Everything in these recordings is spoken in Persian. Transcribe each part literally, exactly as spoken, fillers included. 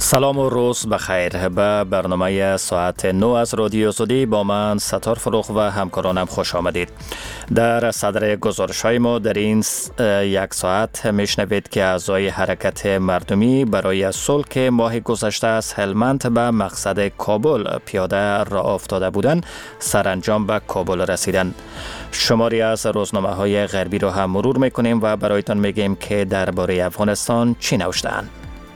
سلام و روز بخیر. به برنامه ساعت نه از رادیو سعودی با من ستار فروخ و همکارانم خوش آمدید. در صدر گزارش های ما در این یک ساعت میشنوید که اعضای حرکت مردمی برای صلح ماه گذشته از هلمند به مقصد کابل پیاده راه افتاده بودند سرانجام به کابل رسیدند. شماری از روزنامه های غربی رو هم مرور میکنیم و برایتان میگیم که درباره افغانستان چی نوشته‌اند.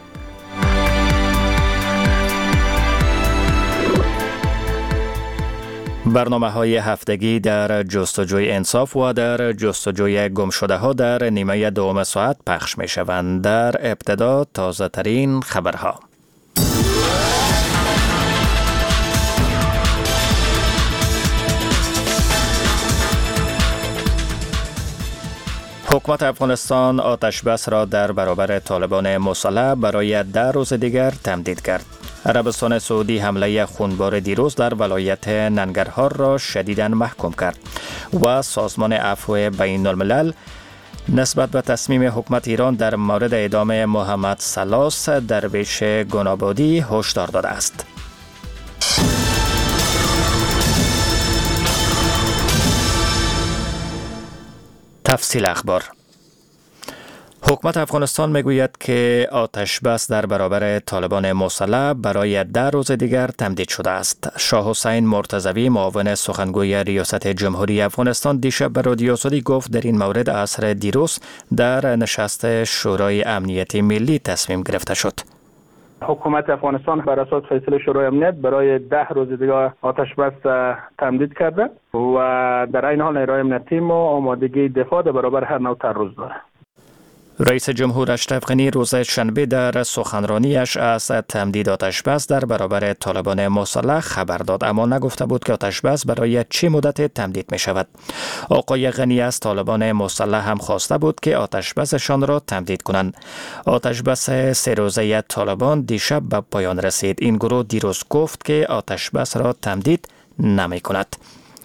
برنامه های هفتگی در جستجوی انصاف و در جستجوی گمشده ها در نیمه دوم ساعت پخش می شوند. در ابتدا تازه ترین خبرها. حکومت افغانستان آتش بس را در برابر طالبان مسلح برای ده روز دیگر تمدید کرد. عربستان سعودی حمله خونبار دیروز در ولایت ننگرهار را شدیداً محکوم کرد و سازمان عفو بین الملل نسبت به تصمیم حکومت ایران در مورد اعدام محمد سلاس درویش گنابادی هشدار داده است. تفصیل اخبار. حکومت افغانستان میگوید که آتش بس در برابر طالبان مسلح برای ده روز دیگر تمدید شده است. شاه حسین مرتضوی معاون سخنگوی ریاست جمهوری افغانستان دیشب به رادیو سعودی گفت در این مورد عصر دیروز در نشست شورای امنیتی ملی تصمیم گرفته شد. حکومت افغانستان بر اساس فیصله شورای امنیت برای ده روز دیگر آتش بس تمدید کرده و در این حال نیروهای امنیتی ما آمادگی دفاع در برابر هر نوع تعرض داره. رئیس جمهور اشرف غنی روز شنبه در سخنرانیش از تمدید آتش بس در برابر طالبان مسلح خبر داد، اما نگفته بود که آتش بس برای چه مدت تمدید می شود. آقای غنی از طالبان مسلح هم خواسته بود که آتش بسشان را تمدید کنند. آتش بس سه روزه طالبان دیشب به پایان رسید. این گروه دیروز گفت که آتش بس را تمدید نمی کند.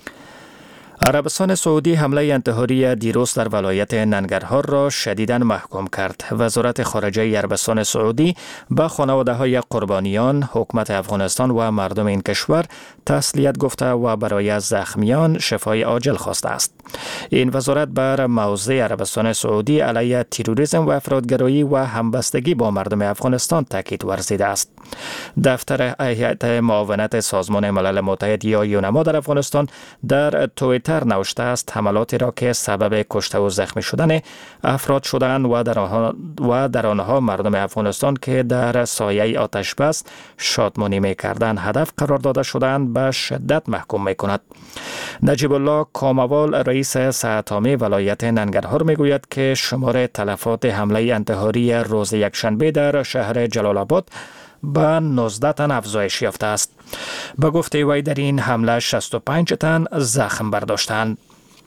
عربستان سعودی حمله انتحاری دیروز در ولایت ننگرهار را شدیداً محکوم کرد. وزارت خارجه عربستان سعودی به خانواده‌های قربانیان، حکومت افغانستان و مردم این کشور تسلیت گفته و برای زخمیان شفای عاجل خواسته است. این وزارت بر موضع عربستان سعودی علیه تروریسم و افراطگرایی و همبستگی با مردم افغانستان تاکید ورزیده است. دفتر هیئت معاونت سازمان ملل متحد یا یونما در افغانستان در توییتر نوشته است حملاتی را که سبب کشته و زخمی شدن افراد شدند و در آنها و در آنها مردم افغانستان که در سایه آتش بس شادمانی می‌کردند هدف قرار داده شدند به شدت محکوم می‌کند. نجیب الله کاموال رئیس سه‌تامی ولایت ننگرهار میگوید که شمار تلفات حمله انتحاری روز یکشنبه در شهر جلال آباد به نوزده تن افزایش یافته است. به گفته وی در این حمله شصت و پنج تن زخم برداشتند.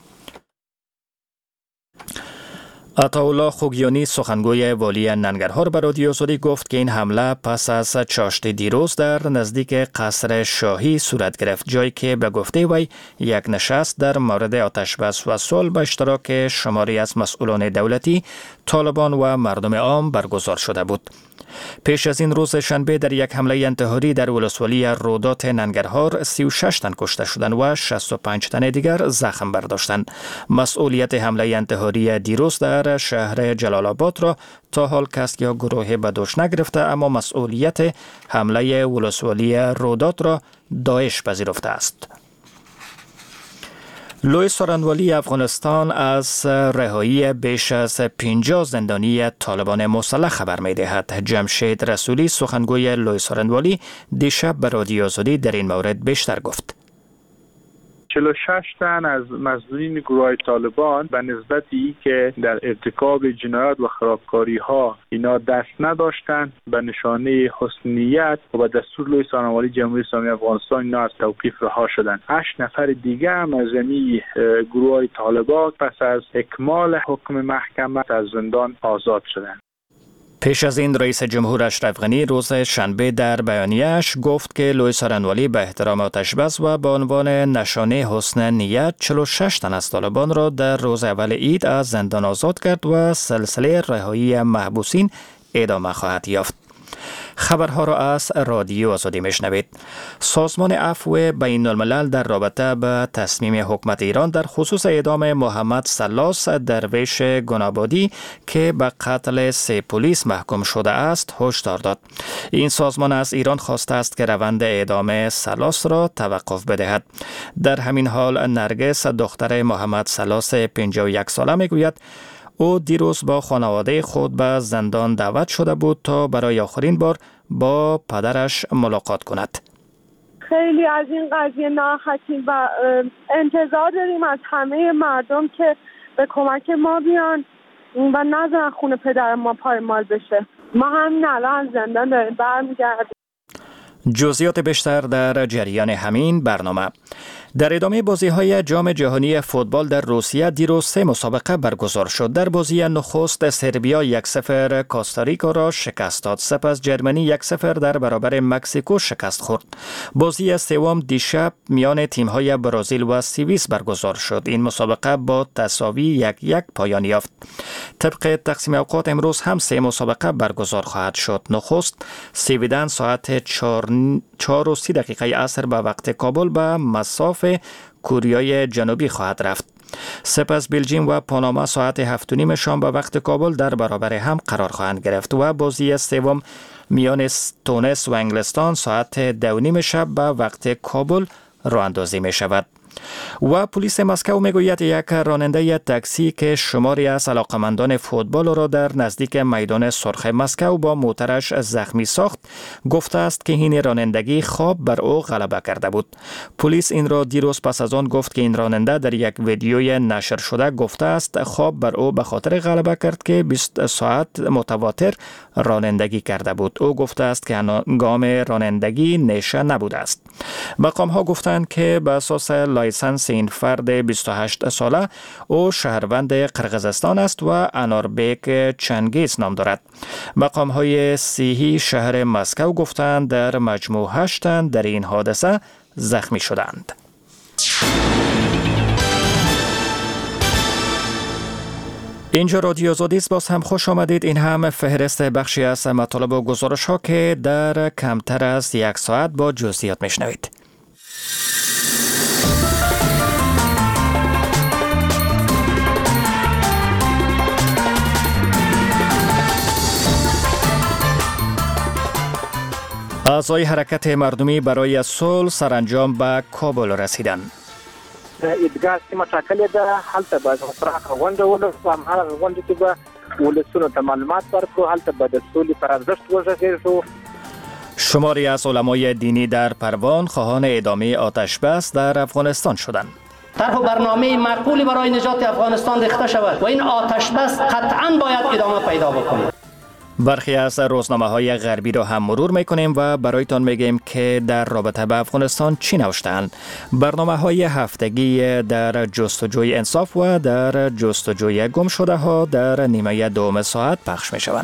عطاالله خوگیانی سخنگوی والی ننگرهار به رادیو سعودی گفت که این حمله پس از چاشت دیروز در نزدیک قصر شاهی صورت گرفت، جایی که به گفته وی یک نشست در مورد آتش بس و صلح به اشتراک شماری از مسئولان دولتی، طالبان و مردم عام برگزار شده بود. پیش از این روز شنبه در یک حمله انتحاری در ولسوالی رودات ننگرهار سی و شش تن کشته شدند و شصت و پنج تن دیگر زخم برداشتند. مسئولیت حمله انتحاری دیروز در شهر جلال آباد را تا حال کس یا گروه به دوش نگرفته، اما مسئولیت حمله ولسوالی رودات را داعش پذیرفته است. لوی سارنوالی افغانستان از رهایی بیش از پنجاه زندانی طالبان مسلح خبر می دهد. جمشید رسولی سخنگوی لوی سارنوالی دیشب به رادیو سعودی در این مورد بیشتر گفت. چهل و شش تن از مسئولین گروه طالبان به نسبتی که در ارتکاب جنایات و خرابکاری ها اینا دست نداشتند به نشانه حسن نیت و به دستور لوی سارنوالی جمهوری اسلامی افغانستان اینا از توقیف رها شدند. هشت نفر دیگه هم از این گروه طالبان پس از اکمال حکم محکمه از زندان آزاد شدند. پیش از این رئیس جمهور اشرف غنی روز شنبه در بیانیه‌اش گفت که لوی سارنوالی به احترام آتش بس و به عنوان نشانه حسن نیت چهل و شش تن از طالبان را در روز اول عید از زندان آزاد کرد و سلسله رهایی محبوسین ادامه خواهد یافت. خبرها را از رادیو آزادی میشنوید. سازمان عفو بین الملل در رابطه به تصمیم حکومت ایران در خصوص اعدام محمد سلاس درویش گنابادی که به قتل سه پلیس محکوم شده است هشدار داد. این سازمان از ایران خواسته است که روند اعدام سلاس را توقف بدهد. در همین حال نرگس دختر محمد سلاس پنجاه و یک ساله میگوید او دیروز با خانواده خود به زندان دعوت شده بود تا برای آخرین بار با پدرش ملاقات کند. خیلی از این قضیه ناراحتیم و انتظار داریم از همه مردم که به کمک ما بیان و نذارن خون پدر ما پایمال بشه. ما همین الان زندان داریم برمیگردیم. جزئیات بیشتر در جریان همین برنامه. در ادامه بازی‌های جام جهانی فوتبال در روسیه دیروز سه مسابقه برگزار شد. در بازی نخست سربیا یک صفر کوستاریکا را شکست داد. سپس جرمنی یک صفر در برابر مکزیکو شکست خورد. بازی سوم دیشب میان تیم‌های برزیل و سوئیس برگزار شد. این مسابقه با تساوی یک یک پایان یافت. طبق تقسیم اوقات امروز هم سه مسابقه برگزار خواهد شد. نخست سویدن ساعت چهار و سی دقیقه عصر به وقت کابل به مصاف کوریای جنوبی خواهد رفت. سپس بلژیم و پاناما ساعت هفت و نیم شام به وقت کابل در برابر هم قرار خواهند گرفت و بازی سوم میان تونس و انگلستان ساعت دو و نیم شب به وقت کابل راه اندازی می شود. و پلیس مسکو میگوید یک راننده تاکسی که شماری از علاقمندان فوتبال را در نزدیک میدان سرخ مسکو با موترش زخمی ساخت، گفته است که این رانندگی خواب بر او غلبه کرده بود. پلیس این را دیروز پس از آن گفت که این راننده در یک ویدیوی نشر شده گفته است خواب بر او به خاطر غلبه کرد که بیست ساعت متواتر رانندگی کرده بود. او گفته است که هنگام رانندگی نشه نبوده است. مقام ها گفتند که به اساس لایسنس این فرد بیست و هشت ساله او شهروند قرقیزستان است و اناربیک چنگیز نام دارد. مقام های صحی شهر مسکو گفتند در مجموع هشت تن در این حادثه زخمی شدند. اینجا رادیو آزادی است. باز هم خوش آمدید. این هم فهرست بخشی از مطالب و گزارش ها که در کمتر از یک ساعت با جزئیات میشنوید. اعضای حرکت مردمی برای صلح سرانجام به کابل رسیدند. ایدگاه سیمه ټاکلې ده، هلته به پراخه غونډه ولرو، هماغه غونډه کې به ولسونو ته معلومات ورکړو، هلته به د سولې پر ارزښت وغږېږو. شماری از علمای دینی در پروان خواهان ادامه آتش بس در افغانستان شدند. طرح برنامه معقولی برای نجات افغانستان ریخته شود و این آتش بس قطعاً باید ادامه پیدا بکنه. برخی از روزنامه های غربی را هم مرور میکنیم و برایتان میگیم که در رابطه به افغانستان چی نوشتند. برنامه های هفتگی در جستجوی انصاف و در جستجوی گم شده ها در نیمه دوم ساعت پخش میشوند.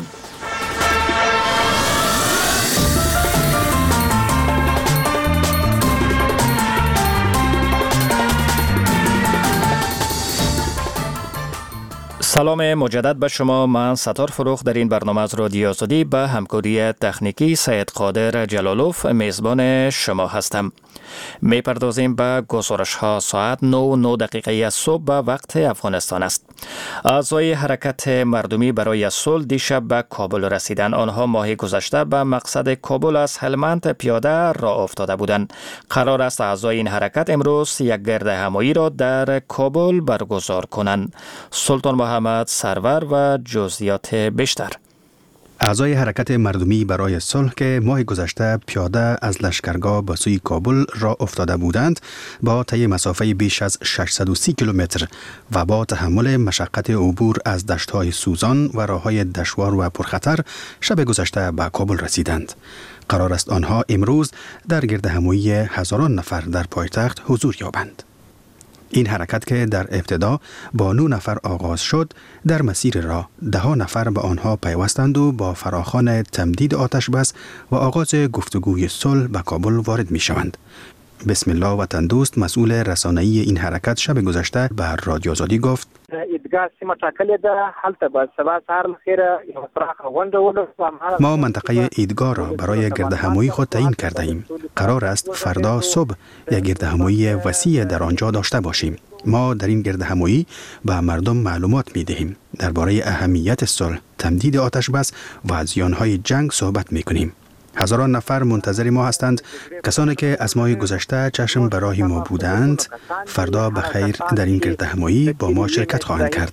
سلام مجدد به شما. من ستار فروخ در این برنامه از رادیو آزادی به همکاری تکنیکی سید قادر جلالوف میزبان شما هستم. می پردازیم به گزارش ها. ساعت نه و نه دقیقه صبح به وقت افغانستان است. اعضای حرکت مردمی برای صلح دیشب به کابل رسیدند. آنها ماه گذشته به مقصد کابل از هلمند پیاده راه افتاده بودند. قرار است اعضای این حرکت امروز یک گرد همایی را در کابل برگزار کنند. سلطان محمد سرور و جزئیات بیشتر. اعضای حرکت مردمی برای صلح که ماه گذشته پیاده از لشکرگاه به سوی کابل را افتاده بودند، با طی مسافه بیش از ششصد و سی کیلومتر و با تحمل مشقت عبور از دشت‌های سوزان و راه‌های دشوار و پرخطر شب گذشته به کابل رسیدند. قرار است آنها امروز در گرد همایی هزاران نفر در پایتخت حضور یابند. این حرکت که در ابتدا با نه نفر آغاز شد، در مسیر راه ده ها نفر به آنها پیوستند و با فراخوان تمدید آتش بس و آغاز گفتگوی صلح به کابل وارد می شوند. بسم الله وطن دوست مسئول رسانه‌ای این حرکت شب گذشته به رادیو آزادی گفت: ایدگاه سیمه ټاکلې ده، هلته به سبا سهار لخیره یوه پراخه غونډه ولرو. ما منطقه ایدگاه را برای گردهمایی خود تعیین کرده ایم. قرار است فردا صبح یک گردهمایی وسیع در آنجا داشته باشیم. ما در این گردهمایی به مردم معلومات می دهیم. درباره اهمیت صلح، تمدید آتش بس و زیانهای جنگ صحبت می کنیم. هزاران نفر منتظر ما هستند. کسانی که از ماه گذشته چشم به راه ما بودند فردا به خیر در این گردهمایی با ما شرکت خواهند کرد.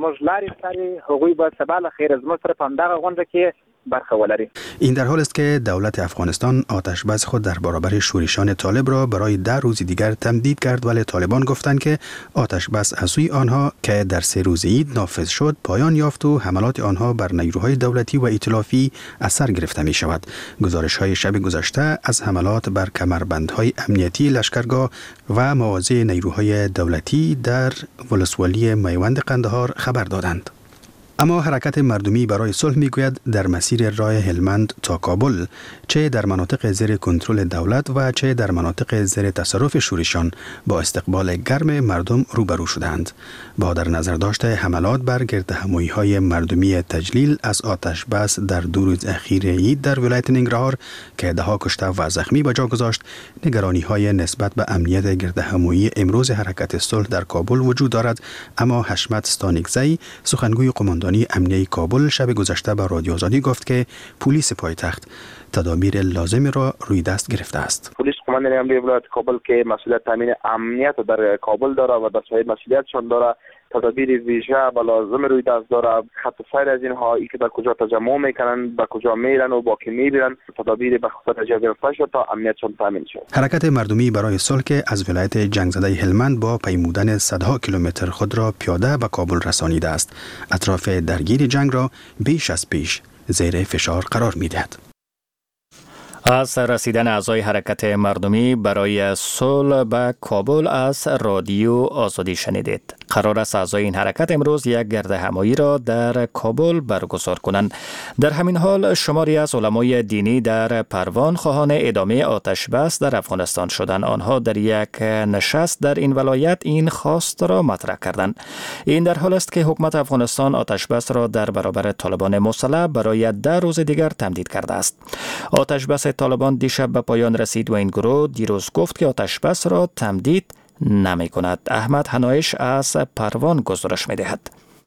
این در حال است که دولت افغانستان آتش بس خود در برابر شورشان طالب را برای ده روز دیگر تمدید کرد، ولی طالبان گفتند که آتش بس از سوی آنها که در سه روز عید نافذ شد پایان یافت و حملات آنها بر نیروهای دولتی و ائتلافی اثر گرفته می شود. گزارش های شب گذشته از حملات بر کمربندهای امنیتی لشکرگاه و مواضع نیروهای دولتی در ولسوالی میوند قندهار خبر دادند. اما حرکت مردمی برای صلح میگوید در مسیر راه هلمند تا کابل، چه در مناطق زیر کنترل دولت و چه در مناطق زیر تصرف شورشان، با استقبال گرم مردم روبرو شدند. با در نظر داشته حملات بر گردهمایی‌های مردمی تجلیل از آتش بس در دو روز اخیر عید در ولایت ننگرهار که ده ها کشته و زخمی به جا گذاشت، نگرانی‌های نسبت به امنیت گردهمایی امروز حرکت صلح در کابل وجود دارد. اما حشمت ستانکزی، سخنگوی قماندان امنیه کابل، شب گذشته به رادیو آزادی گفت که پلیس پایتخت تدابیر لازم را روی دست گرفته است. پلیس قماندان امنیه ولایت کابل که مسئولیت تامین امنیت در کابل داره و در سایر مسئولیتشان داره، تدابیر ویژه و لازم روی دست داره. خط سیر از اینها ای که در کجا تجمع میکنن، به کجا میرن و با کی میرن، تدابیر به خصوص جا گرفته شد تا امنیتشان تامین شد. حرکت مردمی برای صلح که از ولایت جنگ زده هلمند با پیمودن صدها کیلومتر خود را پیاده به کابل رسانیده است. اطراف درگیر جنگ را بیش از پیش زیر فشار قرار میدهد. از رسیدن اعضای حرکت مردمی برای صلح به کابل از رادیو آزادی شنیدید. قرار است اعضای این حرکت امروز یک گردهمایی را در کابل برگزار کنند. در همین حال شماری از علمای دینی در پروان خواهان ادامه آتش بس در افغانستان شدند. آنها در یک نشست در این ولایت این خواست را مطرح کردند. این در حال است که حکومت افغانستان آتش بس را در برابر طالبان مسلح برای ده روز دیگر تمدید کرده است. آتش بس طالبان دیشب به پایان رسید و این گروه دیروز گفت که آتش بس را تمدید نمی کند. احمد حنایش از پروان گزارش می دهد.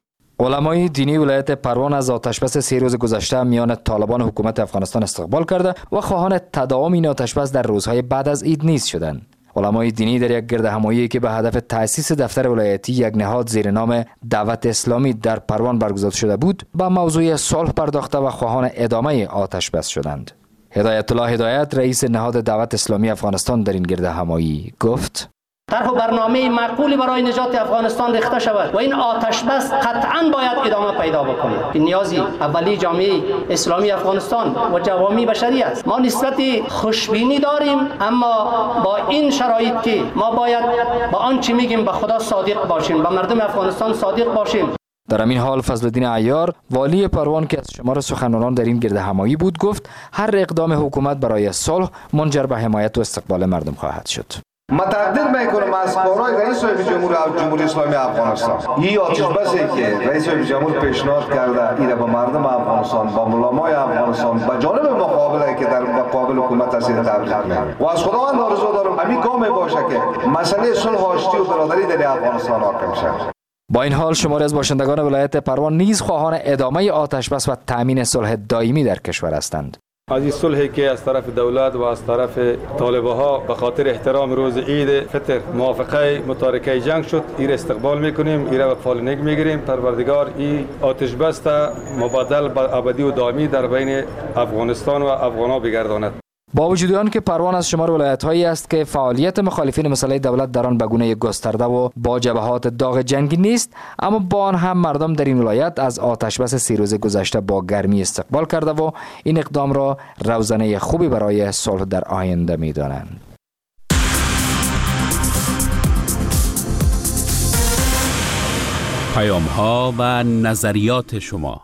علمای دینی ولایت پروان از آتش بس سه روز گذشته میان طالبان و حکومت افغانستان استقبال کرده و خواهان تداوم این آتش بس در روزهای بعد از عید نیز شدند. علمای دینی در یک گردهمایی که به هدف تأسیس دفتر ولایتی یک نهاد زیر نام دعوت اسلامی در پروان برگزار شده بود، به موضوع صلح پرداخته و خواهان ادامه آتش بس شدند. هدایت الله هدایت، رئیس نهاد دعوت اسلامی افغانستان، در این گردهمایی گفت: طرح و برنامه معقولی برای نجات افغانستان ریخته شود و این آتش بس قطعا باید ادامه پیدا بکنه. این نیازی اولی جامعه اسلامی افغانستان و جوامع بشری است. ما نسبت خوشبینی داریم، اما با این شرایط که ما باید با آنچه میگیم به خدا صادق باشیم، به مردم افغانستان صادق باشیم. در همین حال فضل الدین عیار، والی پروان که از شمار سخنرانان در این گردهمایی بود، گفت هر اقدام حکومت برای صلح منجر به حمایت و استقبال مردم خواهد شد. متقدر میکنم از کارهای رئیس جمهور جمهوری اسلامی افغانستان. این آتش بسی که رئیس جمهور پیشنهاد کرده، این به مردم افغانستان، با علمای افغانستان، با جانب مقابله که در مقابل حکومت هست تبلیغ میکنه. و از خداوند آرزو دارم همین گام باشه که مسئله صلح و آشتی و برادری در افغانستان حاکم شود. با این حال شماری از باشندگان ولایت پروان نیز خواهان ادامه آتش بس و تامین صلح دائمی در کشور هستند. از این صلحی که از طرف دولت و از طرف طالبها به خاطر احترام روز عید فطر موافقه متارکه جنگ شد، این استقبال میکنیم، این را به فالنگ میگیریم. پروردگار این آتش بس مبادل به ابدی و دائمی در بین افغانستان و افغانها بگرداند. با وجود آن که پروان از شمار ولایت‌هایی است که فعالیت مخالفین مسلح دولت در آن به گونه گسترده و با جبهات داغ جنگی نیست، اما با آن هم مردم در این ولایت از آتش بس سه روز گذشته با گرمی استقبال کرده و این اقدام را روزنه خوبی برای صلح در آینده می‌دانند. پیام‌ها و نظریات شما.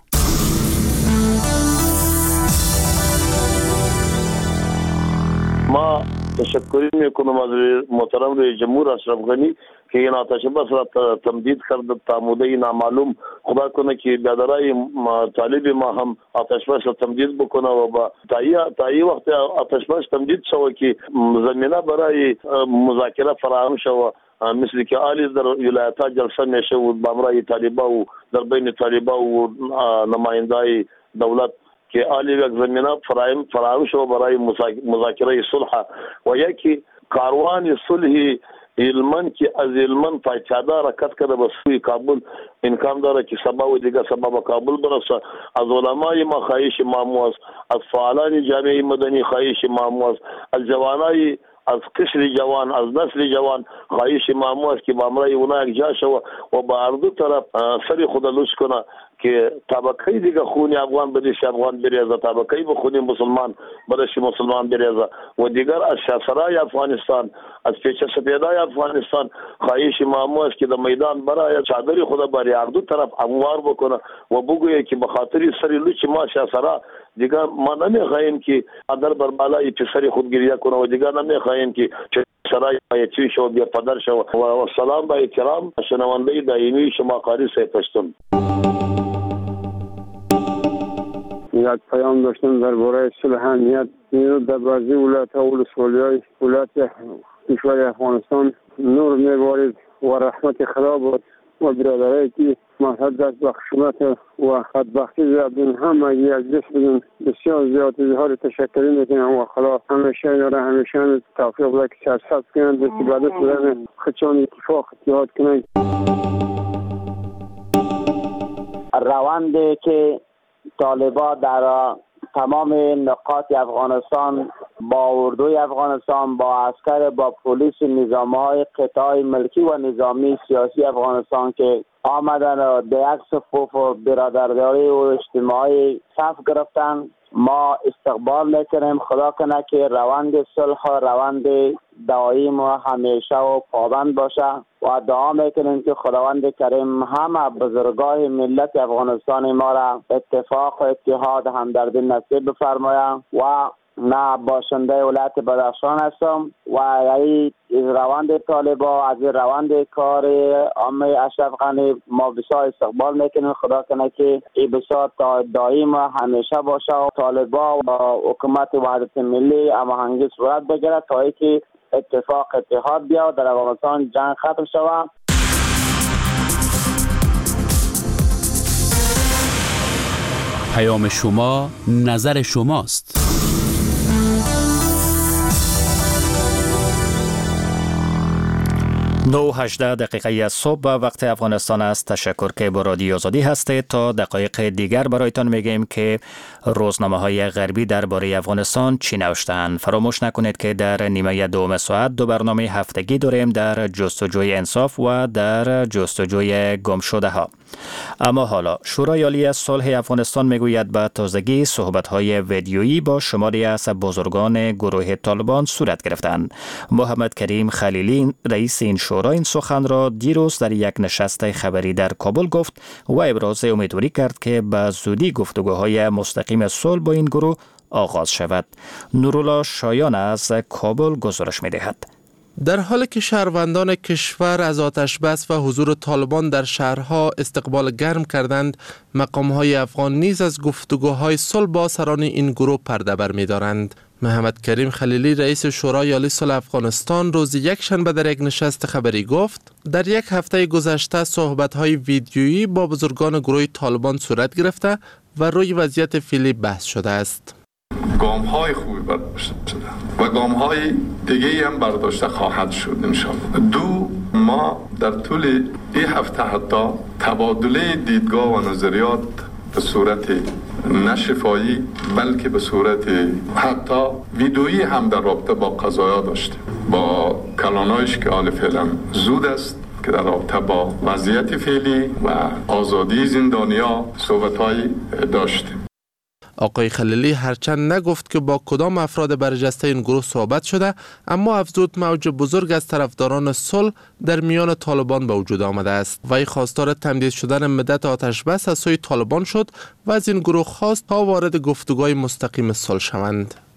ما تشکر میکنم از محترم رئیس جمهور اشرف غنی که این آتش بس را تمدید کرد تا مدت نامعلوم. خدا کنه که بیادرای طالب ما هم آتش بس را تمدید بکنه و با تا این وقت آتش بس تمدید شود که زمینه برای مذاکره فراهم شود، مثل که آلی در ولایت‌ها جلسه میشه و بامرای طالبا و در بین طالبا و نمایندای دولت که آلی یک زمینه فراهم فراهم شود برای مذاکره صلح و یکی کاروان صلح علمان که از علمان پایتخت حرکت کرده به سوی کابل امکان داره که سبب و دیگه سبب کابل برسه. از علمای ما خواهش مامو است، از فعالان جامعه مدنی خواهش مامو است، از جوانای از قشر جوان از نسل جوان خواهش مامو است که با امرای اونا یک جا شود و با هر دو طرف سری خدا لوس کنه که طبقه دیگه خونی افغان بدیش افغان بریزه، طبقه بخونی مسلمان بدیش مسلمان بریزه و دیگر از شاسرای افغانستان از پیچه سپیدای افغانستان خواهش مامو است که در میدان برای چادری خدا برای هر دو طرف اموار بکنه و بگویه که به خاطر سری لوچ ما شاسرا دیگر ما نمیخواهیم که در بر بالای پسری خود گریه کنه و دیگر نمیخواهیم که سرای پایچی شو بیا پدر شو و سلام با احترام شنونده دائمی شما قاری صاحب پشتون. یک پیام داشتم درباره صلح امنیت در بعضی ولایت‌ها و ولسوالی‌های ولایت کشور افغانستان نور میبارید و رحمت خدا بود و برادرایی که محبت و خشونت و بدبختی زیادین هم اگه از دست بدون بسیار زیاد اظهار تشکری میکنم و خدا همیشه اینا را همیشه توفیق بده که سرسبز کنند و استفاده بدن خودشان اتفاق اتحاد کنند. روندی که طالبا در تمام نقاط افغانستان با اردوی افغانستان با عسکر با پلیس نظام‌های قطاع ملکی و نظامی سیاسی افغانستان که آمدن و به یک صفوف و برادرداری و اجتماعی صف گرفتن ما استقبال میکنیم. خدا کنه که روند صلح و روند دائم و همیشه و پابند باشه و دعا میکنیم که خداوند کریم همه بزرگاه ملت افغانستان ما را اتفاق و اتحاد همدردی نصیب بفرماید و نه باشنده ولایت بدخشان هستم و این روند طالبا از روند کار عام اشرف غنی ما بسیار استقبال میکنیم. خدا کنه که این بسیار دائم همیشه باشه و طالبا و حکومت وحدت ملی هماهنگی صورت بگیرد تا اینکه اتفاق اتحاد بیاد در افغانستان جنگ ختم شود. پیام شما نظر شماست. نه و هجده دقیقه صبح وقت افغانستان است. تشکر که با رادیو آزادی هستید. تا دقایق دیگر برایتان میگیم که روزنامه های غربی درباره افغانستان چی نوشتند. فراموش نکنید که در نیمه دوم ساعت دو برنامه هفتگی داریم در جستجوی انصاف و در جستجوی گمشده ها. اما حالا شورای عالی صلح افغانستان میگوید به تازگی صحبت‌های ویدیویی با شماری از بزرگان گروه طالبان صورت گرفتند. محمد کریم خلیلی رئیس این شورا این سخن را دیروز در یک نشست خبری در کابل گفت و ابراز امیدواری کرد که به زودی گفتگوهای مستقیم صلح با این گروه آغاز شود. نورالله شایان از کابل گزارش می‌دهد. در حالی که شهروندان کشور از آتش بس و حضور طالبان در شهرها استقبال گرم کردند، مقام‌های افغان نیز از گفتگوهای صلح با سران این گروه پرده بر می‌دارند. محمد کریم خلیلی رئیس شورای عالی صلح افغانستان روز یک شنبه در یک نشست خبری گفت در یک هفته گذشته صحبت‌های ویدیویی با بزرگان گروه طالبان صورت گرفته و روی وضعیت فعلی بحث شده است. گام های خوبی برداشته شده و گام های دیگه هم برداشته خواهد شد انشاءالله. دو ما در طول این هفته حتی تبادله دیدگاه و نظریات به صورت نه شفایی بلکه به صورت حتی ویدئویی هم در رابطه با قضایا داشتیم با کلانایش که حال فعلا زود است که در رابطه با وضعیت فعلی و آزادی زندانیا صحبت‌هایی داشتیم. آقای خلیلی هرچند نگفت که با کدام افراد برجسته این گروه صحبت شده، اما افزود موج بزرگ از طرفداران صلح در میان طالبان به وجود آمده است. وی خواستار تمدید شدن مدت آتش بس از سوی طالبان شد و از این گروه خواست تا وارد گفتگوهای مستقیم صلح شوند.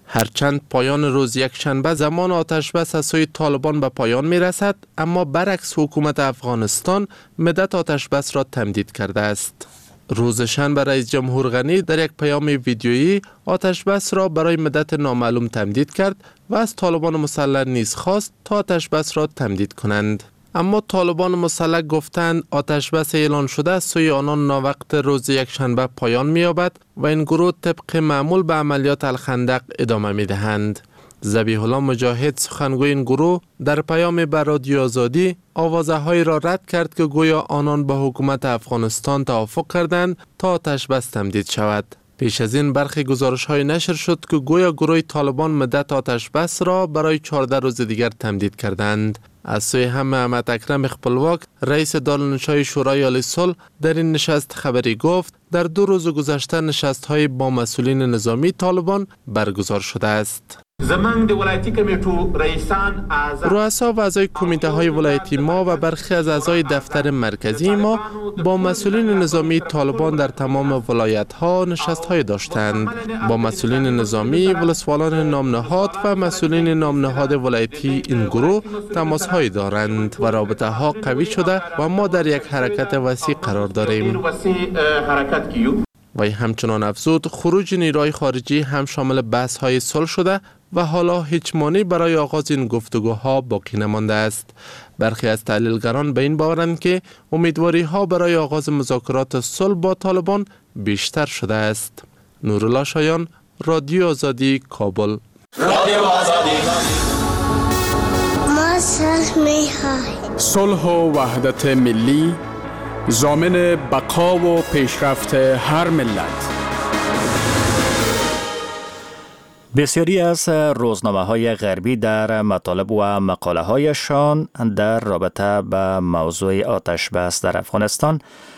هرچند پایان روز یکشنبه زمان آتش بس از سوی طالبان به پایان می رسد، اما برعکس حکومت افغانستان مدت آتش بس را تمدید کرده است. روز شنبه رئیس جمهور غنی در یک پیام ویدیویی آتش بس را برای مدت نامعلوم تمدید کرد و از طالبان مسلح نیز خواست تا آتش بس را تمدید کنند. اما طالبان مسلح گفتند آتش بس اعلان شده از سوی آنان ناوقت روز یکشنبه پایان می‌یابد و این گروه طبق معمول به عملیات الخندق ادامه می‌دهند. ذبیح الله مجاهد سخنگوی این گروه در پیام به رادیو آزادی آوازه‌هایی را رد کرد که گویا آنان با حکومت افغانستان توافق کردند تا آتش بس تمدید شود. پیش از این برخی گزارش‌های نشر شد که گویا گروه طالبان مدت آتش بس را برای چهارده روز دیگر تمدید کردند. از سوی هم محمد اکرم خپلواک رئیس دارالانشای شورای عالی صلح در این نشست خبری گفت در دو روز گذشته نشست‌های با مسئولین نظامی طالبان برگزار شده است. زمان د ولایتي کمیټو رئیسان رؤسا و اعضای کمیته های ولایتی ما و برخی از اعضای دفتر مرکزی ما با مسئولین نظامی طالبان در تمام ولایت ها نشست های داشتند. با مسئولین نظامی، ولسوالان نامنهاد و مسئولین نامنهاد ولایتی این گروه تماس های دارند و رابطه ها قوی شده و ما در یک حرکت وسیع قرار داریم. و همچنان افزود خروج نیروهای خارجی هم شامل بحث های صلح شده و حالا هیچ مانعی برای آغاز این گفتگوها باقی نمانده است. برخی از تحلیلگران به این باورند که امیدواری ها برای آغاز مذاکرات صلح با طالبان بیشتر شده است. نورالله شایان، رادیو آزادی، کابل. رادیو آزادی. ما صلح می‌خوایم. صلح و وحدت ملی ضامن بقا و پیشرفت هر ملت. بسیاری از روزنامه‌های غربی در مطالب و مقاله‌هایشان در رابطه به موضوع آتش بس در افغانستان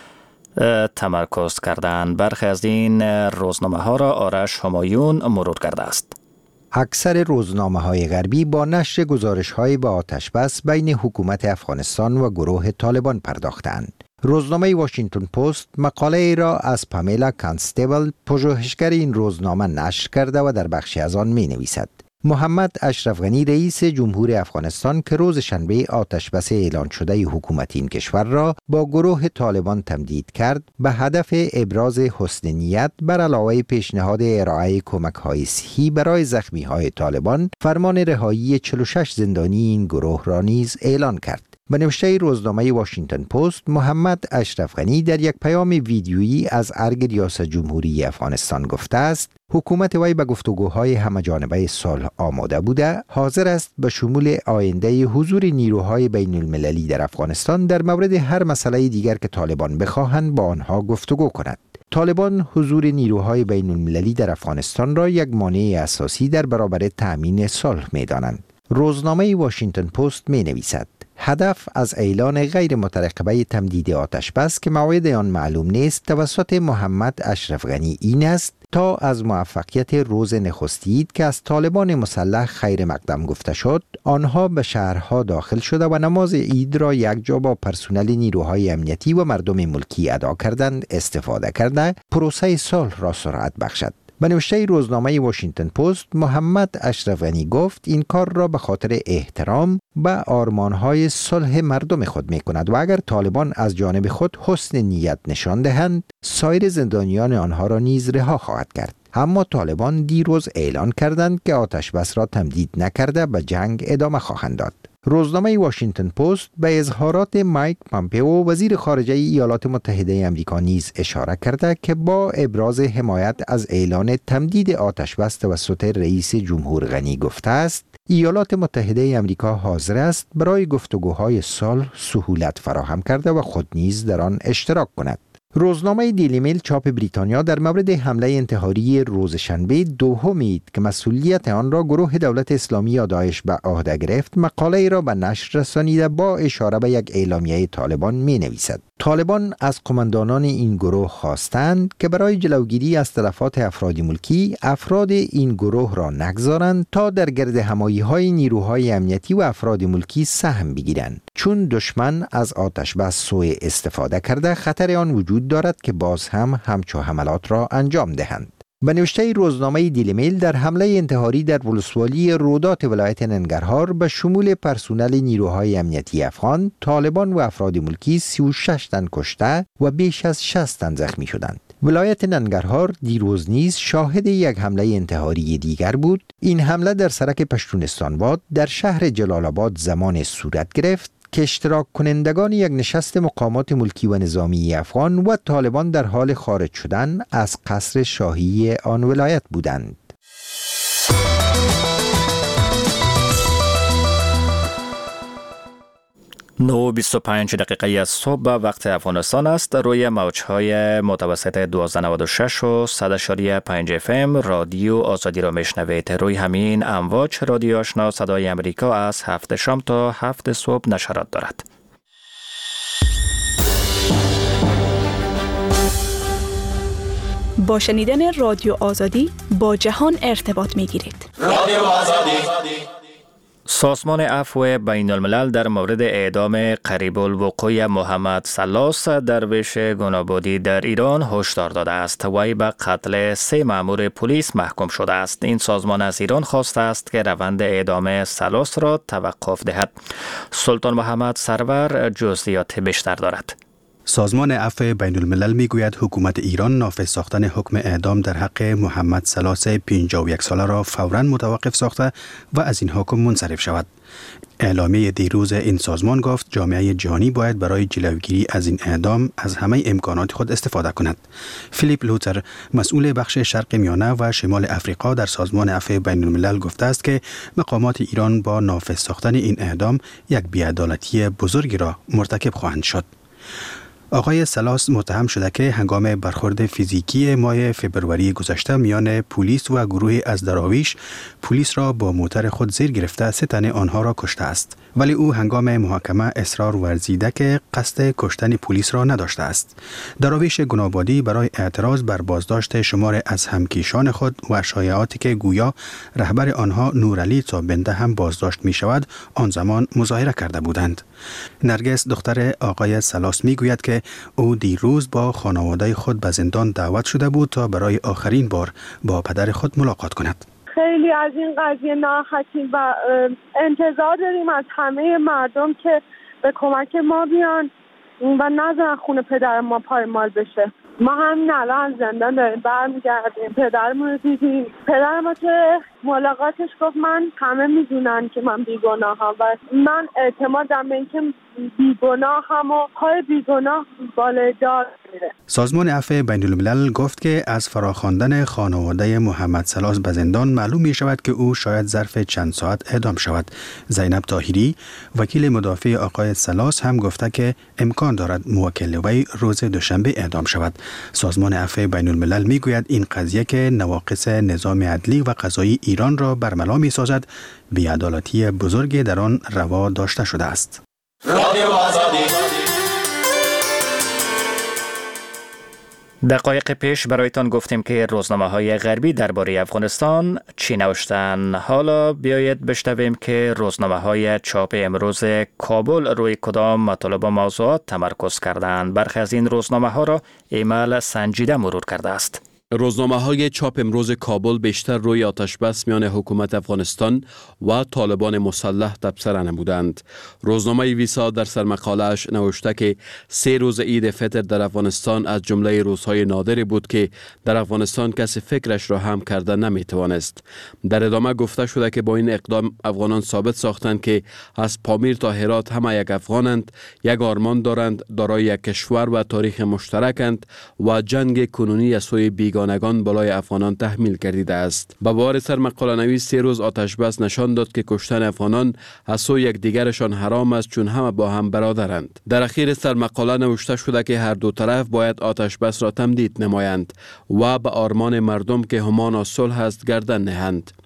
تمرکز کردند. برخی از این روزنامه‌ها را آرش همایون مرور کرده است. اکثر روزنامه‌های غربی با نشر گزارش‌های به آتش بس بین حکومت افغانستان و گروه طالبان پرداختند. روزنامه واشنگتن پست مقاله ای را از پامیلا کانستبل، پژوهشگر این روزنامه، نشر کرده و در بخشی از آن می نویسد: محمد اشرف غنی رئیس جمهور افغانستان که روز شنبه آتش بس اعلان شده حکومت این کشور را با گروه طالبان تمدید کرد، به هدف ابراز حسن نیت بر علاوه پیشنهاد ارائه کمک‌های صحی برای زخمی‌های طالبان، فرمان رهایی چهل و شش زندانی این گروه را نیز اعلان کرد. به نوشته روزنامه واشنگتن پست، محمد اشرف غنی در یک پیام ویدیویی از ارگ ریاست جمهوری افغانستان گفته است حکومت وی به گفتگوهای همه‌جانبه صلح آماده بوده، حاضر است به شمول آینده حضور نیروهای بین المللی در افغانستان در مورد هر مسئله دیگر که طالبان بخواهند با آنها گفتگو کند. طالبان حضور نیروهای بین المللی در افغانستان را یک مانع اساسی در برابر تأمین صلح می‌دانند. روزنامه واشنگتن پست می نویسد: هدف از اعلان غیر مترقبه تمدید آتش بس که موعد آن معلوم نیست توسط محمد اشرف غنی این است تا از موفقیت روز نخست عید که از طالبان مسلح خیر مقدم گفته شد، آنها به شهرها داخل شده و نماز عید را یک جا با پرسنل نیروهای امنیتی و مردم ملکی ادا کردند استفاده کرده پروسه صلح را سرعت بخشد. به نوشته روزنامه واشنگتن پست، محمد اشرف غنی گفت این کار را به خاطر احترام به آرمانهای صلح مردم خود می کند و اگر طالبان از جانب خود حسن نیت نشان دهند، سایر زندانیان آنها را نیز رها خواهد کرد. اما طالبان دیروز اعلان کردند که آتش بس را تمدید نکرده به جنگ ادامه خواهند داد. روزنامه واشنگتن پست به اظهارات مایک پامپئو وزیر خارجه ایالات متحده آمریکا نیز اشاره کرده که با ابراز حمایت از اعلان تمدید آتش بس توسط رئیس جمهور غنی گفته است ایالات متحده آمریکا حاضر است برای گفتگوهای صلح سهولت فراهم کرده و خود نیز در آن اشتراک کند. روزنامه دیلی میل چاپ بریتانیا در مورد حمله انتحاری روز شنبه دوم عید که مسئولیت آن را گروه دولت اسلامی یا داعش به عهده گرفت، مقاله ای را به نشر رسانیده با اشاره به یک اعلامیه طالبان می نویسد: طالبان از قماندانان این گروه خواستند که برای جلوگیری از تلفات افراد ملکی، افراد این گروه را نگذارند تا در گرد همایی‌های نیروهای امنیتی و افراد ملکی سهم بگیرند، چون دشمن از آتش بس سوء استفاده کرده خطر آن وجود دارد که باز هم همچو حملات را انجام دهند. به نوشته روزنامه دیلی میل، در حمله انتحاری در ولسوالی رودات ولایت ننگرهار به شمول پرسونل نیروهای امنیتی افغان، طالبان و افراد ملکی سی و شش تن کشته و بیش از شصت تن زخمی شدند. ولایت ننگرهار دیروز نیز شاهد یک حمله انتحاری دیگر بود. این حمله در سرک پشتونستانباد در شهر جلال آباد زمان صورت گرفت که اشتراک کنندگان یک نشست مقامات ملکی و نظامی افغان و طالبان در حال خارج شدن از قصر شاهی آن ولایت بودند. نه و بیست و پنج دقیقه از صبح وقت افغانستان است. روی موجهای متوسط دوازده نود و شش و صد و پنج اف ام رادیو آزادی را میشنوید. روی همین امواج رادیو آشنا صدای امریکا از هفت شام تا هفت صبح نشرات دارد. با شنیدن رادیو آزادی با جهان ارتباط می گیرید. رادیو آزادی. سازمان عفو بین الملل در مورد اعدام قریب الوقوع محمد سلاس درویش گنابادی در ایران هشدار داده است. وی به قتل سه مأمور پلیس محکوم شده است. این سازمان از ایران خواسته است که روند اعدام سلاس را توقف دهد. سلطان محمد سرور جزئیات بیشتر دارد. سازمان عفو بین الملل می گوید حکومت ایران نافذ ساختن حکم اعدام در حق محمد سلاس پنجاه و یک ساله را فوراً متوقف ساخته و از این حکم منصرف شود. اعلامیه دیروز این سازمان گفت جامعه جهانی باید برای جلوگیری از این اعدام از همه امکانات خود استفاده کند. فیلیپ لوتر، مسئول بخش شرق میانه و شمال افریقا در سازمان عفو بین الملل گفته است که مقامات ایران با نافذ ساختن این اعدام یک بی‌عدالتی بزرگی را مرتکب خواهند شد. آقای سلاس متهم شده که هنگام برخورد فیزیکی ماه فبروری گذشته میان پلیس و گروه از دراویش پلیس را با موتر خود زیر گرفته سه تن آنها را کشته است، ولی او هنگام محاکمه اصرار ورزیده که قصد کشتن پلیس را نداشته است. دراویش گنابادی برای اعتراض بر بازداشت شمار از همکیشان خود و شایعاتی که گویا رهبر آنها نورعلی تابنده هم بازداشت می شود آن زمان مظاهره کرده بودند. نرگس دختر آقای سلاس می گوید که او دیروز با خانواده خود به زندان دعوت شده بود تا برای آخرین بار با پدر خود ملاقات کند. خیلی از این قضیه ناراحتیم و انتظار داریم از همه مردم که به کمک ما بیان و نذارن خون پدر ما پایمال بشه. ما همین الان زندان داریم برمیگردیم. پدرمون رو دیدیم. پدر ما که ملاقاتش گفت من همه میدونن که من بیگناهم و من اعتماد دارم به اینکه بیگناهم و پای بیگناه بالای دار میره. سازمان عفو بین الملل گفت که از فراخواندن خانواده محمد سلاس به زندان معلوم می شود که او شاید ظرف چند ساعت اعدام شود. زینب طاهری، وکیل مدافع آقای سلاس، هم گفته که امکان دارد موکل وی روز دوشنبه اعدام شود. سازمان عفو بین الملل می گوید این قضیه که نواقص نظام عدلی و قضایی ایران را برملا می سازد، بی‌عدالتی بزرگ در آن روا داشته شده است. رادیو آزادی. دقایق پیش برایتان گفتیم که روزنامه های غربی درباره افغانستان چی نوشتن. حالا بیایید بشنویم که روزنامه های چاپ امروز کابل روی کدام مطالب و موضوعات تمرکز کردند. برخی از این روزنامه ها را ایمل سنجیده مرور کرده است. روزنامه های چاپ امروز کابل بیشتر روی آتش بس میان حکومت افغانستان و طالبان مسلح تبصره نمودند. روزنامه ویسا در سرمقاله‌اش نوشته که سه روز عید فطر در افغانستان از جمله روزهای نادری بود که در افغانستان کسی فکرش را هم کرده نمیتوانست. در ادامه گفته شده که با این اقدام افغانان ثابت ساختند که از پامیر تا هرات همه یک افغانند، یک آرمان دارند، دارای یک کشور و تاریخ مشترکند و جنگ کنونی از سوی بیگانگان بالای افغانان تحمیل گردیده است. به بار سرمقاله نویس سه روز آتش بس نشان داد که کشتن افغانان از سوی یکدیگرشان حرام است چون همه با هم برادرند. در اخیر سرمقاله نوشته شده که هر دو طرف باید آتش بس را تمدید نمایند و به آرمان مردم که همان صلح است گردن نهند.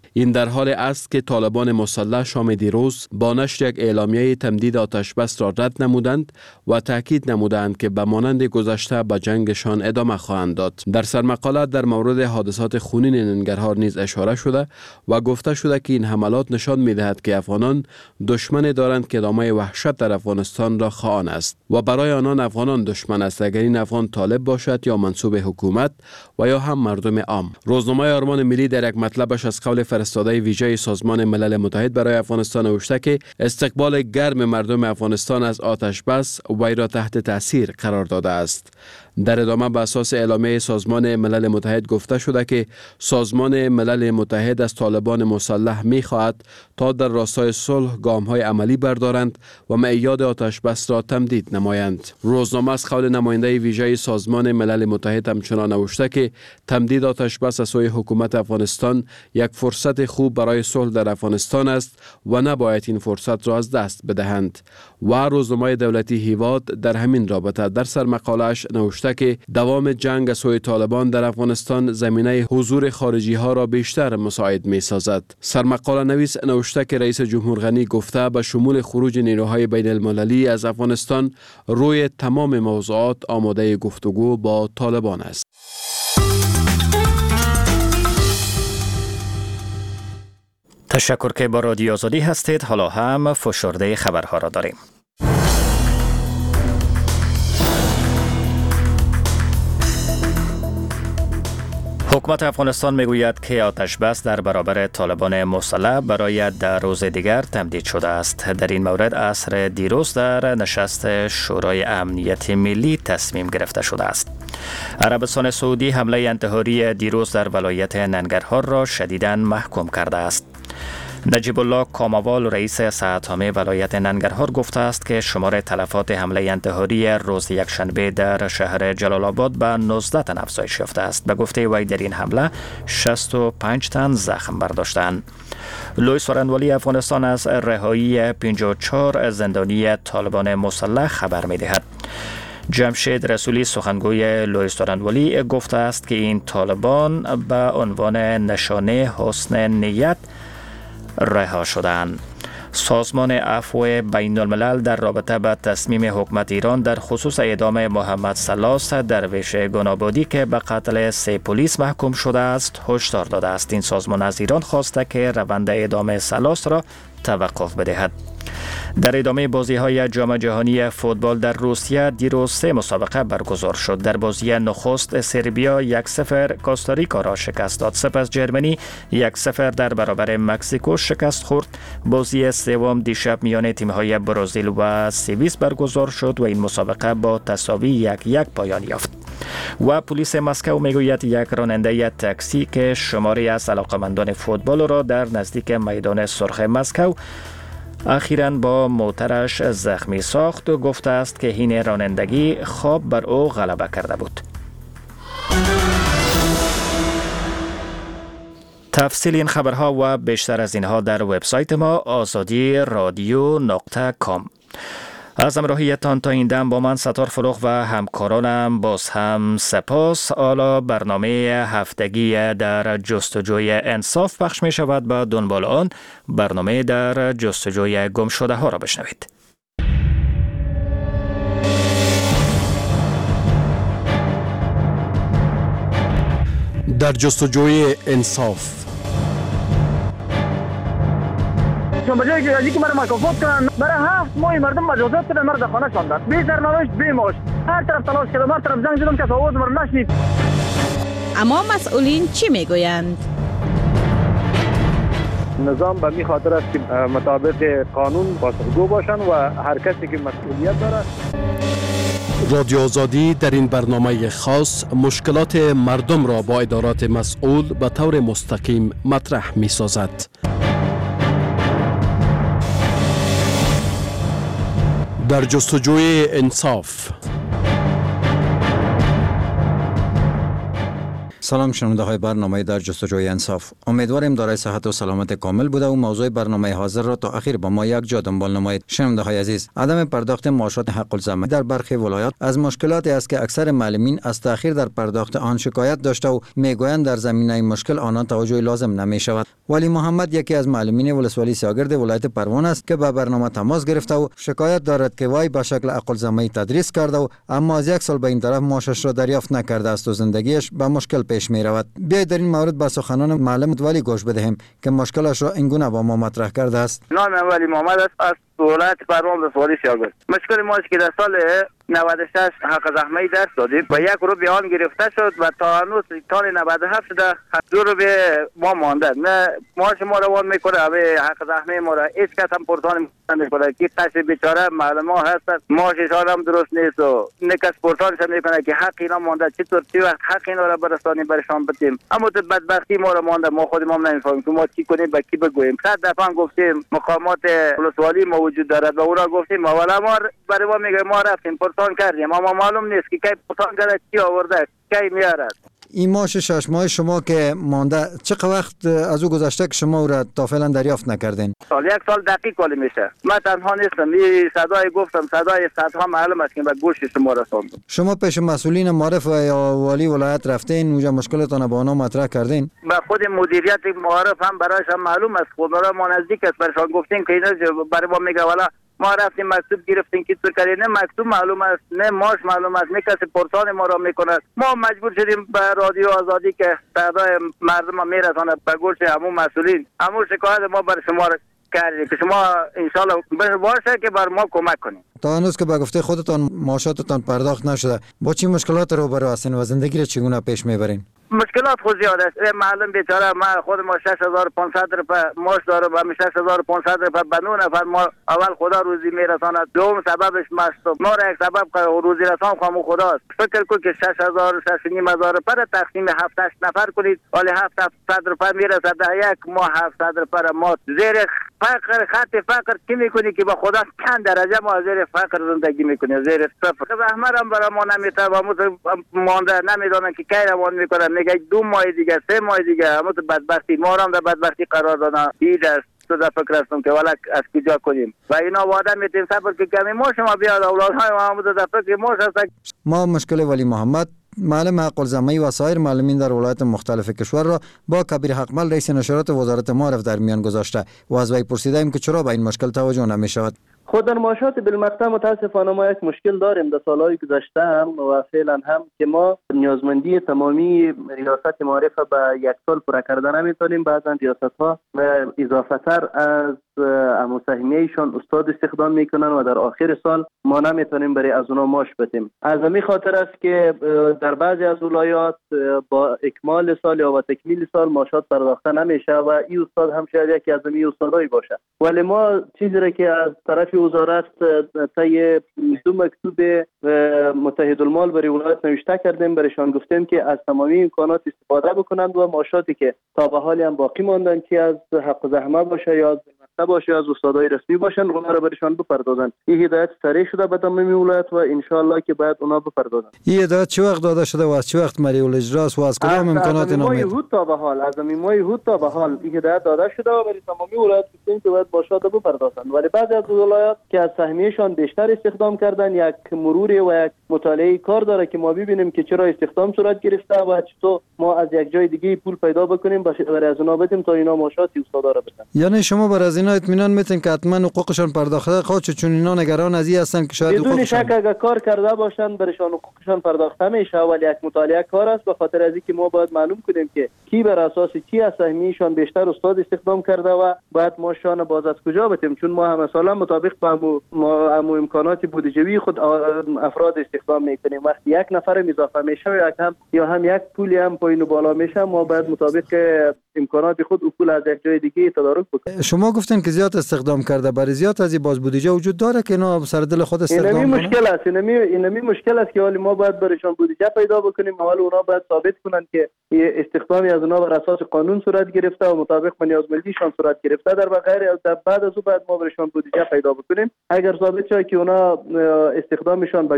این در حال است که طالبان مسلح شام دیروز با نشر یک اعلامیه تمدید آتش بس را رد نمودند و تاکید نمودند که به مانند گذشته به جنگشان ادامه خواهند داد. در سرمقاله در مورد حادثات خونین ننگرهار نیز اشاره شده و گفته شده که این حملات نشان می‌دهد که افغانان دشمن دارند که ادامه وحشت در افغانستان را خواهان است و برای آنان افغانان دشمن است، اگر این افغان طالب باشد یا منسوب حکومت و یا هم مردم عام. روزنامه آرمان ملی در یک مطلبش از قول فرستاده ویژه سازمان ملل متحد برای افغانستان نوشته که استقبال گرم مردم افغانستان از آتش بس وی را تحت تاثیر قرار داده است. در ادامه به اساس اعلامیه سازمان ملل متحد گفته شده که سازمان ملل متحد از طالبان مسلح می خواهد تا در راستای صلح گام‌های عملی بردارند و معیاد آتش بس را تمدید نمایند. روزنامه از قول نماینده ویژه سازمان ملل متحد همچنان نوشته که تمدید آتش بس از سوی حکومت افغانستان یک فرصت خوب برای صلح در افغانستان است و نباید این فرصت را از دست بدهند. و روزنامه دولتی هیواد در همین رابطه در سرمقاله‌اش نوشته که دوام جنگ از سوی طالبان در افغانستان زمینه حضور خارجی ها را بیشتر مساعد می سازد. سرمقاله نویس نوشته که رئیس جمهور غنی گفته به شمول خروج نیروهای بین المللی از افغانستان روی تمام موضوعات آماده گفتگو با طالبان است. تشکر که با رادیو آزادی هستید. حالا هم فشرده خبرها را داریم. حکومت افغانستان میگوید که آتش بس در برابر طالبان مسلح برای ده روز دیگر تمدید شده است. در این مورد عصر دیروز در نشست شورای امنیت ملی تصمیم گرفته شده است. عربستان سعودی حمله انتحاری دیروز در ولایت ننگرهار را شدیداً محکوم کرده است. نجیب الله کاموال رئیس ساعت‌عامه ولایت ننگرهار گفته است که شمار تلفات حمله انتحاری روز یکشنبه در شهر جلال آباد به نوزده تن افزایش یافته است. به گفته وی در این حمله شصت و پنج تن زخم برداشتند. لوی سورنوالی افغانستان از رهایی پنجاه و چهار زندانی طالبان مسلح خبر می‌دهد. جمشید رسولی سخنگوی لوی سورنوالی گفته است که این طالبان به عنوان نشانه حسن نیت رها شدند. سازمان عفو بین الملل در رابطه با تصمیم حکومت ایران در خصوص اعدام محمد سلاس درویش گنابادی که به قتل سه پلیس محکوم شده است هشدار داده است. این سازمان از ایران خواسته که روند اعدام سلاس را توقف بدهد. در ادامه بازی های جام جهانی فوتبال در روسیه دیروز سه مسابقه برگزار شد. در بازی نخست سربیا یک صفر کوستاریکا را شکست داد. سپس جرمنی یک صفر در برابر مکزیکو شکست خورد. بازی سوم دیشب میان تیم‌های برزیل و سوئیس برگزار شد و این مسابقه با تساوی یک یک پایان یافت. و پلیس مسکو میگوید یک راننده تاکسی که شماری از علاقمندان فوتبال را در نزدیک میدان سرخ مسکو اخیراً با موترش زخمی ساخت و گفته است که این رانندگی خواب بر او غلبه کرده بود. تفصیل این خبرها و بیشتر از اینها در وبسایت ما آزادی رادیو نقطه کام. از همراهیتان تا این دم با من ستار فروغ و همکارانم باز هم سپاس. حالا برنامه هفتگی در جستجوی انصاف پخش می شود. با دنبال آن برنامه در جستجوی گم شده ها را بشنوید. در جستجوی انصاف به جایی که ازی که مرا مکافات کنن برای هفت ماه مردم مجازات کردن، مرا در خانه شاندن بی سرنوشت بی معاش. هر طرف تلاش کردم، هر طرف زنگ زدم که آواز مرا نشنید. اما مسئولین چی میگویند؟ نظام به می خاطر است که مطابق قانون پاسخگو باشن و هر کسی که مسئولیت داره. رادیو آزادی در این برنامه خاص مشکلات مردم را با ادارات مسئول به طور مستقیم مطرح می سازد. در جستجوی انصاف. سلام شنونده های برنامه در جستجوی انصاف. امیدواریم دارای صحت و سلامت کامل بوده و موضوع برنامه حاضر را تا اخیر با ما یک جا دنبال نمایید. شنونده های عزیز، عدم پرداخت معاشات حق الزحمه در برخی ولایات از مشکلاتی است که اکثر معلمین از تأخیر در پرداخت آن شکایت داشته و میگویند در زمینه مشکل آنان توجه لازم نمی شود. ولی محمد یکی از معلمین ولسوالی سیاگرد ولایت پروان است که به برنامه تماس گرفته و شکایت دارد که وای به شکل حق الزحمه تدریس کرده و اما از یک سال به این طرف معاشش را دریافت نکرده است و زندگیش به مشکل پیش می رود. بیایید در این مورد با سخنان معلم ولی گوش بدهیم که مشکلش را اینگونه با ما مطرح کرده است. نام ولی محمد است از ولایت پروان ولسوالی سیاگرد. مشکل ما است که در سال نود و شش حق زحمه درس دادیم و یک رو به آن گرفته شد و تا هنوز تا نود و هفت شده دو رو به ما مانده. نه معاش ما روان میکنه به حق زحمه ما را هیچ کس هم پرسان نمیکنه که تاش بیچاره معلم ها هست معاششان هم درست نیست و نه کس پرسانش میکنه که حق اینا مانده چطور چی وقت حق اینا را برسانیم برشان بدیم. اما تو بدبختی ما را مانده ما خود ما نمیفهمیم که ما چی کنیم به کی بگوییم. صد دفعه گفتیم مقامات ولسوالی ما وجود دارد و اونا گفتیم اولا ما برای ما میگه ما رفتیم پرسان کردیم اما معلوم نیست که کی پرسان کرده کی آورده کی میارد. این معاش شش ماه شما که مانده چقدر وقت از او گذشته که شما او را تا فعلا دریافت نکردین؟ سال یک سال دقیق ولی میشه. من تنها نیستم. این صدای گفتم صدای صدها معلم است که به گوش شما رساندم. شما پیش مسئولین معرف یا والی ولایت رفتین اونجا مشکلتان با آنها مطرح کردین؟ به خود مدیریت معرف هم برایش هم معلوم است. خود ما نزدیک است برشان گفتیم که اینا برای ما میگه والا ما رفتیم مکتوب گرفتیم که تو کردیم. نه مکتوب معلوم است نه ماش معلوم است نه کسی پرسان ما را میکند. ما مجبور شدیم به رادیو آزادی که صدای مردم میرساند به گوش همون مسئولین همون شکایت ما بر شما کردیم که شما انشالله باشه که بر ما کمک کنیم. تا هنوز که به گفته خودتان معاشاتتان پرداخت نشده با چی مشکلات روبرو هستین و زندگی را چگونه پیش میبرین؟ مشکلات خود زیاد است. معلم بیچاره ما خود ما شش هزار و پانصد روپیه معاش دارم و شش هزار و پانصد روپیه به نه نفر ما اول خدا روزی میرساند. دوم سببش مستم ما را یک سبب روزی رسان خامو خداست. فکر کن که شش هزار شش و نیم هزار روپیه تقسیم هفت هشت نفر کنید ولی هفت هفتصد روپیه میرسد یک ماه هفتصد روپیه ما زیر فقر خط فقر کی میکنی که با خدا چند درجه ما زیر فقر زندگی میکنیم زیر صفر. احمد هم برای ما نمیتونه و مونده نمیدونن که کی روان میکنن میگه دو ماه دیگه سه ماه دیگه اما تو بدبختی ما هم در بدبختی قرار دادن. دید است تو در فکر هستم که والا از کجا کنیم و اینا وعده میتیم صبر که کمی ما شما بیاد اولادهای ما هم در فکر ما هست. ما مشکل ولی محمد معلم حق الزحمه و سایر معلمین در ولایت مختلف کشور را با کبیر حقمل رئیس نشرات وزارت معارف در میان گذاشته و از وی پرسیدیم که چرا به این مشکل توجه نمی شود. خود در معاشات بالمقطع متاسفانه ما یک مشکل داریم در سالهای گذشته هم و فعلا هم که ما نیازمندی تمامی ریاست معارف به یک سال پورا کرده نمیتونیم. بعضا ریاست ها اضافه تر از مساهمیه‌شان استاد استخدام میکنن و در آخر سال ما نمیتونیم برای از اونا معاش بدیم. از همین خاطر است که در بعضی از ولایات با اکمال سال یا با تکمیل سال معاشات پرداخته نمیشه و این استاد هم شاید یکی از همین استادایی باشه. ولی ما چیزی را که از طرف وزارت طی دو مکتوب متحدالمال برای ولایت نوشته کردیم برایشان گفتیم که از تمامی امکانات استفاده بکنند و معاشاتی که تا به حال هم باقی ماندن که از حق زحمه باشه یا باشه از استادای رسمی باشن اونا رو برشان بپردازن. این هدایت سریع شده به تمامی ولایت و ان شاء الله که بعد اونا بپردازن. این هدایت چه وقت داده شده و از چه وقت مریول اجراست و از کدام امکانات اینا میاد؟ از تا به حال از ماه هود تا به حال این هدایت داده شده و برای تمامی ولایت گفتیم که باید باشات بپردازن. ولی بعضی از ولایات که از سهمیه‌شان بیشتر استخدام کردن یک مرور و یک مطالعه کار داره که ما ببینیم که چرا استخدام صورت گرفته و چطور ما از یک جای دیگه پول پیدا بکنیم برای از اونا بدیم تا اینا معاشات استادا رو بدن. یعنی شما بر از اینا اطمینان میتین که حتما حقوقشان پرداخته خواهد شد چون اینا نگران از این هستن که شاید بدون شک اگر کار کرده باشن برشان حقوقشان پرداخته میشه ولی یک مطالعه کار است به خاطر از اینکه ما باید معلوم کنیم که کی بر اساس چی از سهمیه‌شان بیشتر استاد استخدام کرده و بعد ما شان باز از کجا بدیم چون ما هم مثلا مطابق با مو امکانات بودجه‌ای خود افراد استخدام میکنیم. وقتی یک نفر اضافه میشه یا هم یا هم یک پولی هم پایین و بالا میشه ما باید مطابق امکانات خود پول از یک جای دیگه تدارک بکنیم. شما گفتین که زیاد استخدام کرده برای زیاد از این باز بودجه وجود داره که اینا سر دل خود استخدام کنن. این مشکل است اینمی اینمی مشکل است که ولی ما باید برایشان بودجه پیدا بکنیم اول اونا باید ثابت کنن که استخدامی از اونا بر اساس قانون صورت گرفته و مطابق با نیازمندیشان صورت گرفته در غیر در بعد از او بعد ما برایشان بودجه پیدا بکنیم. اگر ثابت شه که اونا استخدامشان به جا بوده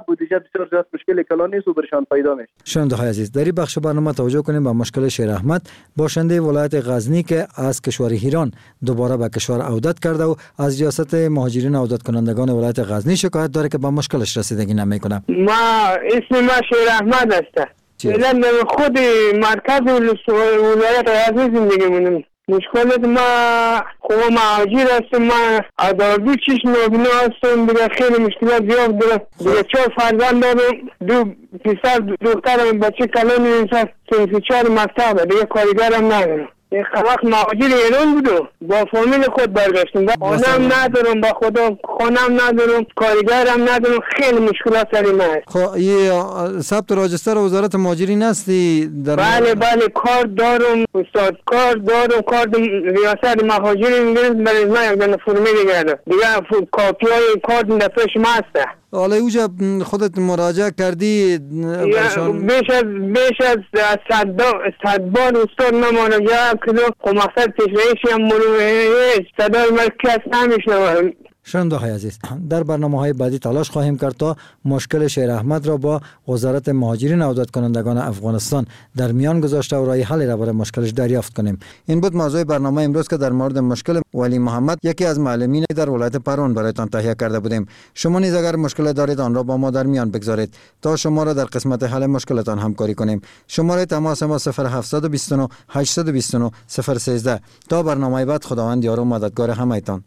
بودجه بسیار زیاد مشکل کلان نیست و برشان پیدا میشه. شنونده های عزیز، در این بخش برنامه توجه کنیم به مشکل شیر احمد، باشنده ولایت غزنی که از کشور ایران دوباره به کشور عودت کرده و از ریاست مهاجرین عودت کنندگان ولایت غزنی شکایت داره که به مشکلش رسیدگی نمیکنه. ما اسم ما شیر احمد است. الان خود مرکز ولایت غزنی زندگی می‌کنم. مشکلات ما خوب مهاجر هستم، ما اداردو چیش نابینا هستم، دیگه خیلی مشکلات زیاد دارم. دیگه چهار فرزند دارم، دو پسر دخترم بچه کلان انسان صنف چهار مکتب، دیگه کارگرم ندارم. یک وقت مهاجر ایران بودم، با فامیل خود برگشتم، خانم ندارم، با خدا خانم ندارم، کارگرم ندارم، خیلی مشکلات سر ما هست. خب این ثبت راجستر وزارت مهاجرین هستی؟ در بله بله کار دارم استاد، کار دارم، کار ریاست مهاجرین میگیرم برای ما یک دونه فرمی دیگه دارم دیگه، کاپی های کار در پیش ما هسته. حالا اوجا خودت مراجعه کردی؟ بیش از بیش از صد بار استاد ما مراجعه کردم، خب مقصد پیشرایشی هم مروه صدای مرکز نمیشنوم. شنونده های عزیز، در برنامه های بعدی تلاش خواهیم کرد تا مشکل شیر احمد را با وزارت مهاجرین عودت کنندگان افغانستان در میان گذاشته و راه حلی را برای مشکلش دریافت کنیم. این بود موضوع برنامه امروز که در مورد مشکل ولی محمد، یکی از معلمین در ولایت پروان، برایتان تهیه کرده بودیم. شما نیز اگر مشکل دارید آن را با ما در میان بگذارید تا شما را در قسمت حل مشکلتان همکاری کنیم. شماره تماس ما صفر هفت دو نه هشت دو نه صفر یک سه. تا برنامه بعد، خداوند یار و مددگار همه‌تان.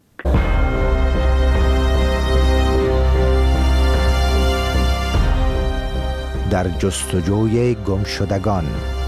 در جستجوی گمشدگان.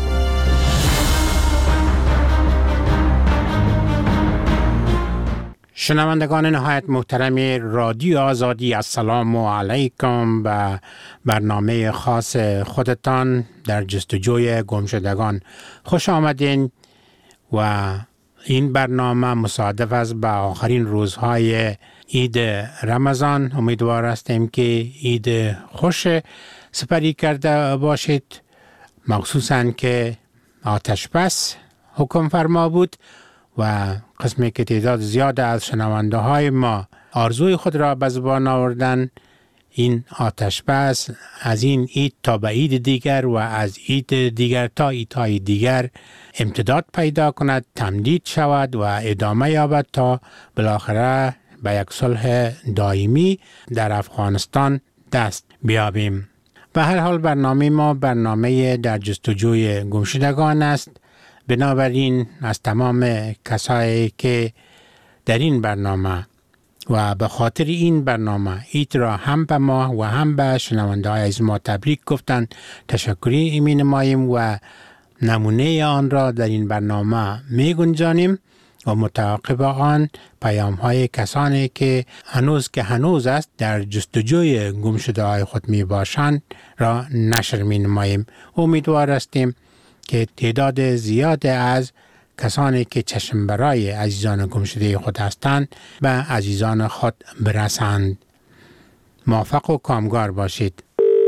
شنوندگان نهایت محترم رادیو آزادی، السلام علیکم. به برنامه خاص خودتان در جستجوی گمشدگان خوش آمدین و این برنامه مصادف است به آخرین روزهای عید رمضان. امیدوار هستیم که عید خوش سپری کرده باشید، مخصوصاً که آتش بس حکم فرما بود و قسمی که تعداد زیاد از شنونده های ما آرزوی خود را به زبان آوردن این آتش بس از این عید تا به عید دیگر و از عید دیگر تا عیدهای دیگر امتداد پیدا کند، تمدید شود و ادامه یابد تا بالاخره به یک صلح دائمی در افغانستان دست بیابیم. به هر حال برنامه ما برنامه در جستجوی گمشدگان است. بنابراین از تمام کسایی که در این برنامه و به خاطر این برنامه عید را هم به ما و هم به شنونده های از ما تبریک گفتن تشکری می نماییم و نمونه آن را در این برنامه می گنجانیم و متعاقب آن پیام های کسانی که هنوز که هنوز است در جستجوی گمشده های خود می باشند را نشر می نماییم. امیدوار هستیم که تعداد زیاد از کسانی که چشم برای عزیزان گمشده خود هستند به عزیزان خود برسند. موفق و کامگار باشید.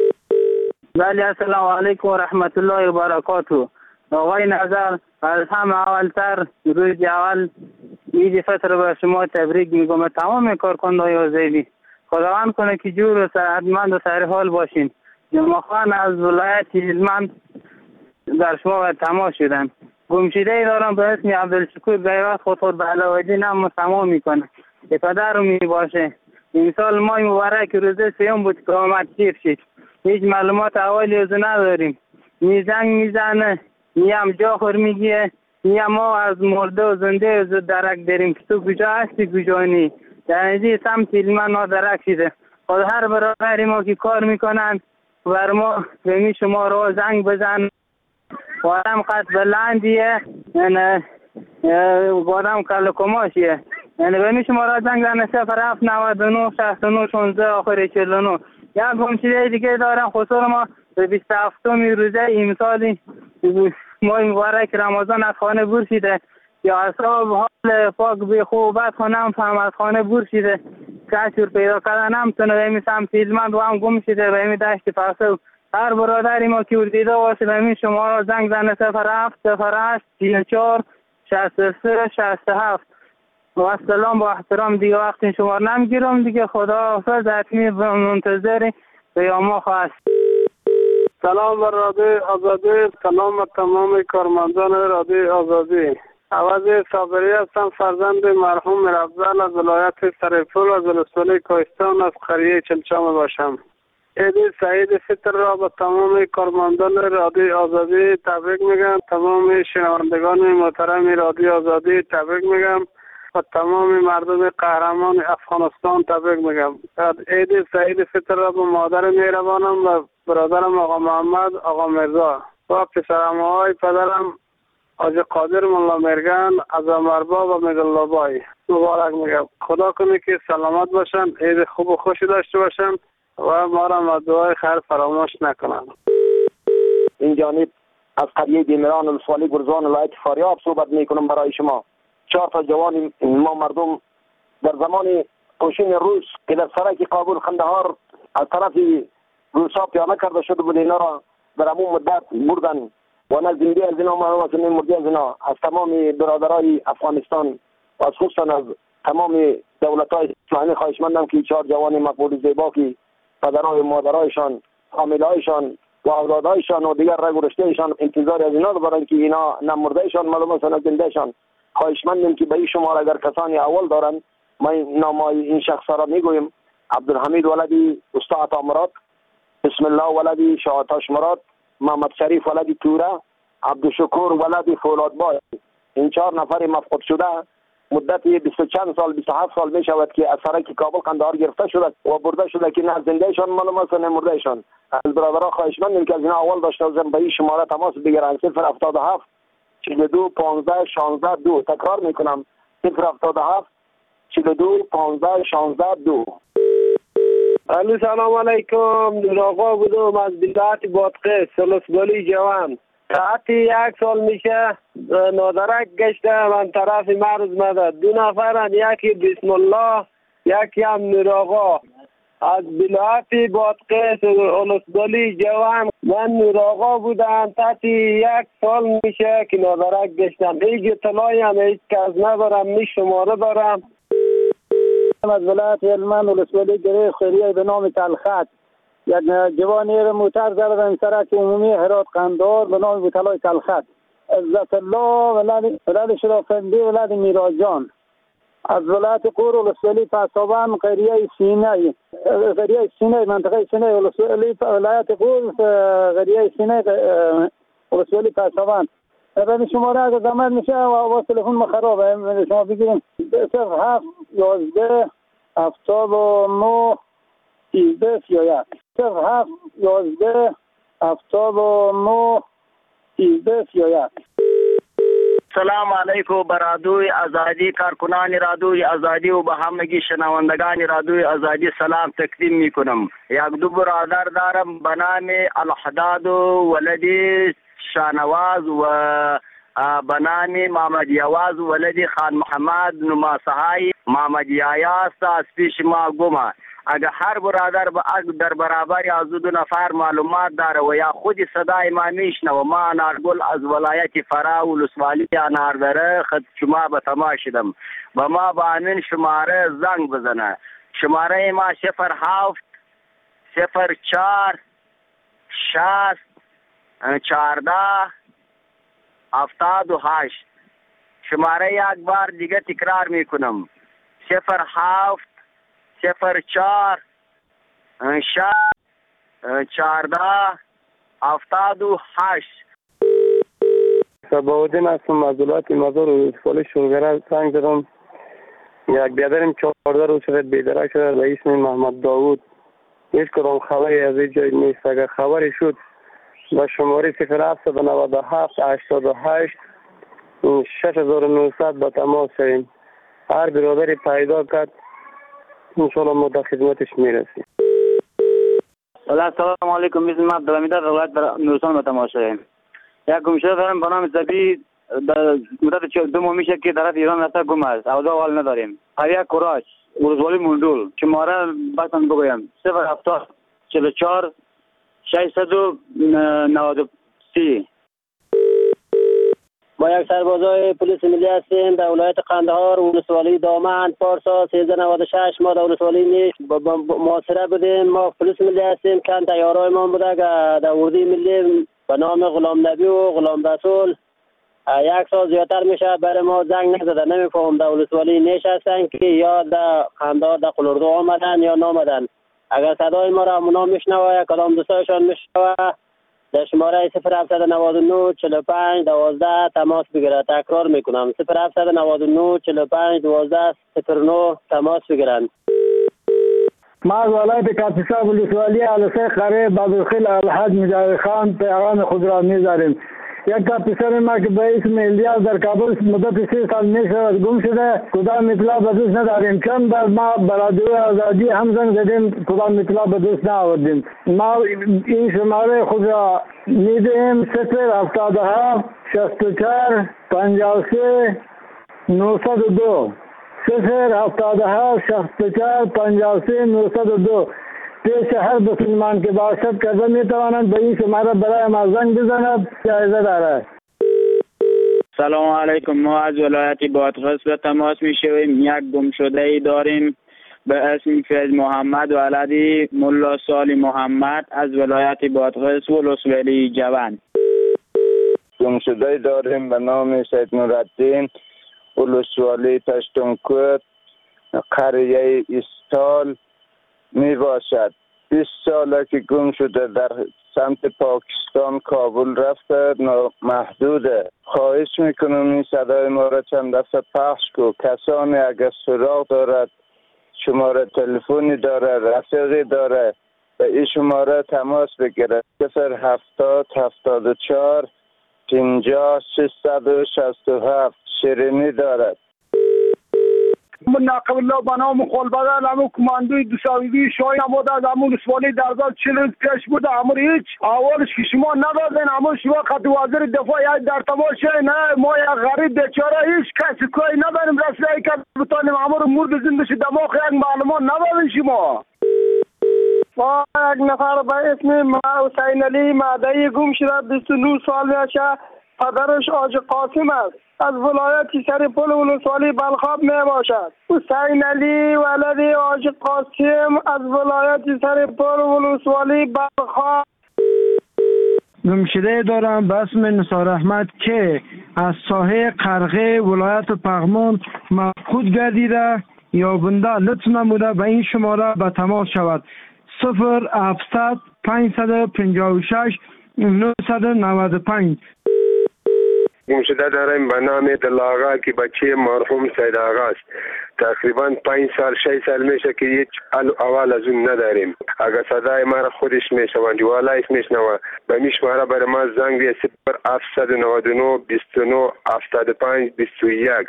بله، السلام علیکم و رحمت الله و برکاته. آقای نظر، از همه اولتر روز اول عید فطر به شما تبریک میگم، تمام کارکنان آزادی. خداوند کنه که جور و صحتمند و سر حال باشین. جمعه خان از ولایت هلمند در شما و تماس شدن. گمشده دارم به اسم عبدالشکور گیوات خود خود به علاوالدین هم تمام میکنه. پدر رو می باشه. این سال ماه مبارک روزه سیوم بود که آمد شیر شد. هیچ معلومات اولی از نداریم. نی زنگ میزنه، نی هم جاخور میگیه، نی هم ما از مرده و زنده از درک داریم که تو کجا هستی کجا نی. در اینجا سمت علمان ها درک شده. خود هر برادری ما که کار میکنن بر ما بمی شما رو زنگ بزن. وادم قد بلندیه، یعنی وادم کلکماشیه. یعنی بمی شما را زنگ زنه صفر هفت نود و نه شصت و نه شانزده آخر چهل و نه. یک گمشده دیگه دارم خصوصا ما به بیست و هفتم روزه امسالی ماه مبارک رمضان از خانه بور شده یا اصحاب حال پاک به خوبت خانم فهم از خانه بور شده کشور پیدا کردن هم تونه به امی سمت هلمند و هم گم شده به امی دشت پسو. هر برادری ما که اردیده باشه به امی شما را زنگ زنه صفر هفت صفر هشت سی و چهار شصت و سه شصت و هفت. و السلام با احترام دیگه وقت شما نمیگیرم دیگه. خدا حافظ. حتمی منتظر پیام خواست. سلام بر رادیو آزادی، سلام بر تمام کارمندان رادیو آزادی. عوض صابری هستم، فرزند مرحوم میرافضل از ولایت سرپول از ولسوالی کوهستان از قریه چمچام باشم. عید سعید فطر را به تمام کارمندان رادیو آزادی تبریک میگم، تمام شنوندگان محترم رادیو آزادی تبریک میگم و تمام مردم قهرمان افغانستان تبریک میگم. عید سعید فطر را به مادر مهربانم و برادرم آقا محمد آقا مرزا و پسرم های پدرم حاج قادر ملا مرگن از امربا و مدل بای مبارک میگم. خدا کنه که سلامت باشن، عید خوب و خوشی داشته باشن و ما را از دعای خیر فراموش نکنن. این جانب از قریه بیمران ولسوالی گرزان ولایت فاریاب صحبت میکنم برای شما. چهار تا جوان ما مردم در زمان کشین روس که در سرک کابل قندهار از طرف روسا پیانه کرده شده بود، اینا را در همون مدت بردن و نه زنده از اینا معلوم است نه مرده از اینا. از تمام برادرای افغانستان و از خصوصا از تمام دولت‌های اسلامی خواهشمندم که چهار جوان مقبول زیبا که پدرای و مادرایشان فامیلایشان و اولادایشان و دیگر رگ و رشتهشان انتظار از اینا دارن که اینا نه مردهشان معلوم است نه زندهشان. خواهشمندم که به این شماره اگر کسانی اول دارن ما نامای این شخص را میگویم: عبدالحمید ولدی استاد عطا مراد، بسم الله ولدی شاهتاش مراد، محمد شریف ولدی توره، عبدالشکور ولدی فولادبای. این چهار نفر مفقود شده مدت بیست و چند سال بیست و هفت سال می شود که از سرک کابل قندهار گرفته شده و برده شده که نه زندهشان معلوم است نه مردهشان. از برادرها خواهشمندیم که از اینا اول داشته باشن به این شماره تماس بگیرن: صفر هفتاد و هفت چهل و دو پانزده شانزده دو. تکرار میکنم: صفر هفتاد و هفت چهل و دو پانزده شانزده دو. علی سلام علیکم. نور آقا بودم از ولایت بادغیس ولسوالی جوان. ساعت یک سال میشه نادرک گشته من طرف مرز مدد. دو نفرن، یکی بسم الله یکی هم نور آقا از ولایت بادغیس ولسوالی جوان. من نور آقا بودم تحت یک سال میشه که نادرک گشتم. هیچ اطلاعی هم هیچ کس ندارم، می شماره دارم. از ولایت هلمند ولسوالی گره خیریه به نام تلخط یک جوانی را موتر زدن سرک عمومی هرات قندهار به نام بوتلای تلخط. عزت الله ولد ولد شرافندی ولد میراجان از ولایت قور ولسوالی پسابان قریه سینه قریه سینه منطقه سینه ولسوالی ولایت قور قریه سینه ولسوالی پسابان. به شماره اگر زمان میشه و تلفن ما خرابه شما بگیریم: صفر هفت یازده هفتاد و نه سیزده سی و یک. صفر هفت یازده هفتاد و نه سیزده سی و یک. سلام علیکم بر رادیوی آزادی، کارکنان رادیوی آزادی و به همگی شنوندگان رادیوی آزادی سلام تقدیم میکنم. یک دو برادر دارم به نام الحداد ولدی شانواز و به نام محمد یواز ولدی خان محمد نماسهای محمد یایاست از پیش ما گمه. اگر هر برادر با در برابر از دو نفر معلومات داره و یا خود صدای ما میشنه و ما انارگل از ولایت فرا ولسوالی اناردره خد شما به تماش شدم و ما با همین شماره زنگ بزنه. شماره ما صفر هفت صفر چهار شصت چهارده هفتاد و هشت. شماره یک بار دیگه تکرار میکنم: صفر هفت صفر چهار شصت چهارده هفتاد و هشت. صباودین هستم از ولایت مزار ولسوالی شونگره. زنگ زدم یک بیادرم چهارده روز شده بیدرک شده به اسم محمد داوود. هیچ کدام خبری از این جای نیست. اگر خبری شد با شماره صفر هفت نود و هفت هشتاد و هشت شش هزار و نهصد با تماس شویم. هر برادری پیدا کرد انشاءالله ما در خدمتش میرسیم. سلام علیکم. میزن ما عبدالحمید ولایت نورستان با تماس شویم. یک گمشده دارم به نام زبی مدت دو ماه میشه که طرف ایران رفته گم است. اوضاع حال نداریم. قریه کراش ولسوالی موندول. شماره باتون بگویم: صفر هفتاد چهل و چهار ششصد و نود و سه. ما یک سربازای پلیس ملی هستیم در ولایت قندهار، ولسوالی دامن، پارسا سیزده نود و شش. ما در ولسوالی نیش محاصره بودیم. ما پلیس ملی هستیم. چند طیاره‌ای ما بوده که در اردوی ملی به نام غلام نبی و غلام رسول یک سال زیادتر میشه برای ما زنگ نزده. نمیفهم در ولسوالی نیش هستن که یا در قندهار در قلردو آمدن یا نامدن. اگر صدای ما را اونا میشنوه، کدام دوستایشان میشنوه، در شماره صفر هفت نه نه چهل و پنج دوازده تماس بگیرد. تکرار میکنم صفر هفت نه نه چهل و پنج دوازده صفر نه تماس بگیرند. ما از ولایت کاپیسا ولسوالی علسه قره بابالخیل الحاج مجاوی خان پیغام خود را می‌داریم. یک پسر ما که به اسم الیاس در کابل مدت سه سال میشه گم شده، کدام اطلاع به دست نداریم. چند بار ما برادر آزادی هم زنگ زدیم، کدام اطلاع به دست نآوردیم. ما این شماره خود را میدیم صفر هفتاد و هفت شصت و چهار پنجاه و سه نهصد و دو صفر هفتاد و هفت شصت و چهار پنجاه و سه نهصد و دو. پیش هر مسلمان که باشد کرده میتوانند به این شماره برای ما زنگ بزند، جایزه دارد. سلام علیکم. ما از ولایت بادغیس به تماس می شویم. یک گم شده ای داریم به اسم فیض محمد ولدی ملا سالی محمد از ولایت بادغیس ولسوالی جوان. گم شده ای داریم به نام سید نورالدین ولسوالی پشتونکوت قریه استال می باشد. بیست ساله که گم شده در سمت پاکستان کابل رفته، محدوده. خواهش میکنم این صدای ما را چند دفعه پخش کو. کسانی اگر سراغ دارد، شماره تلفنی داره، رفیقی داره، به این شماره تماس بگیرد. صفر هفتاد هفتاد و چهار پنجاه ششصد و شصت و هفت. شیرینی دارد. من ناقب الله به نام خلبدل همون کماندوی دوساویدی شاهی نموده از همون رسوالی درزال چلوز پیش بوده. همون هیچ اولش که شما ندادین، همون شما خط وزیر دفاع یاد در تماشه نه ما یک غریب بیچاره هیچ کسی کوی نداریم رسیایی که بتانیم همون مورد زندش دماغ یک معلومات ندادین شما. ما یک نفر به اسم حسین علی معدی گم شده، بیست و نه سال میشه. پدرش آج قاسم است، از ولایت سرپل ولسوالی بلخاب می باشد. حسین علی ولدی آج قاسم از ولایت سرپل ولسوالی بلخاب. گمشده دارم به اسم نثار احمد که از ساحه قرغه ولایت پغمان مفقود گردیده یا بنده لطف نموده به این شماره به تماس شود. صفر هفتصد پانصد و پنجاه و شش نهصد و نود و پنج. گمشده داریم به نام دلاغا که بچه مرحوم سید آقا است. تقریبا پنج سال شش سال میشه که هیچ اول از اون نداریم. اگر صدای ما را خودش میشوند والایش میشنوه به میشماره برای ما زنگ بیه صفر هفتصد و نود و نه بیست و نه هفتاد و پنج بیست و یک.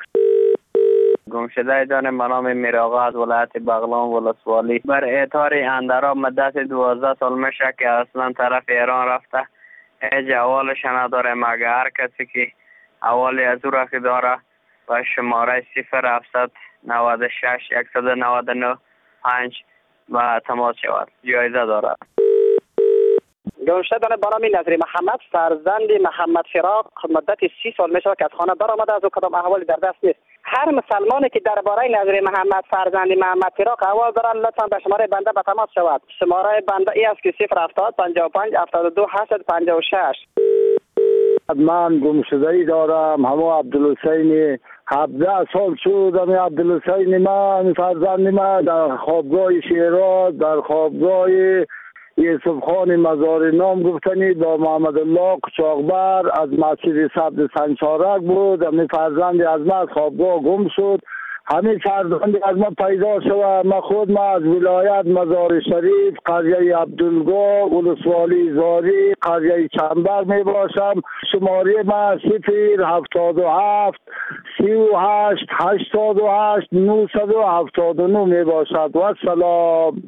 گمشده داریم به نام میراغا از ولایت بغلان ولسوالی. بر اعتار اندرا مدت دوازده سال میشه که اصلا طرف ایران رفته. هیچ اولش نداره مگر هر کسی که اولی از او را که داره و شماره صفر هفتصد نود و شش صد و نود و نه پنج و تماس شود، جایزه دارد. گمشده داره به نام نظری محمد فرزند محمد فراق مدت سی سال میشه که از خانه برآمده، از او کدام احوالی در دست نیست. هر مسلمانی که درباره نظری محمد فرزند محمد فراق احوال دارن لطفا به شماره بنده به تماس شود. شماره بنده ای است که صفر هفتاد پنجاه و پنج هفتاد و دو هشتصد و پنجاه و شش. من گمشده‌ای دارم همون عبدالحسین هفده سال شد. همین عبدالحسین من فرزند من در خوابگاه شیراز در خوابگاه یوسف خان مزار نام گفتنی با محمد الله قچاقبر از مسجد سبز سنچارک بود. همین فرزند از من از خوابگاه گم شد. همین فرزند از من پیدا شد. من خود ما از ولایت مزار شریف قریه عبدالگاه ولسوالی زاری قریه چنبر می باشم. شماره من صفر هفتاد و هفت سی و هشت هشتاد و هشت نهصد و هفتاد و نه می باشد. و سلام.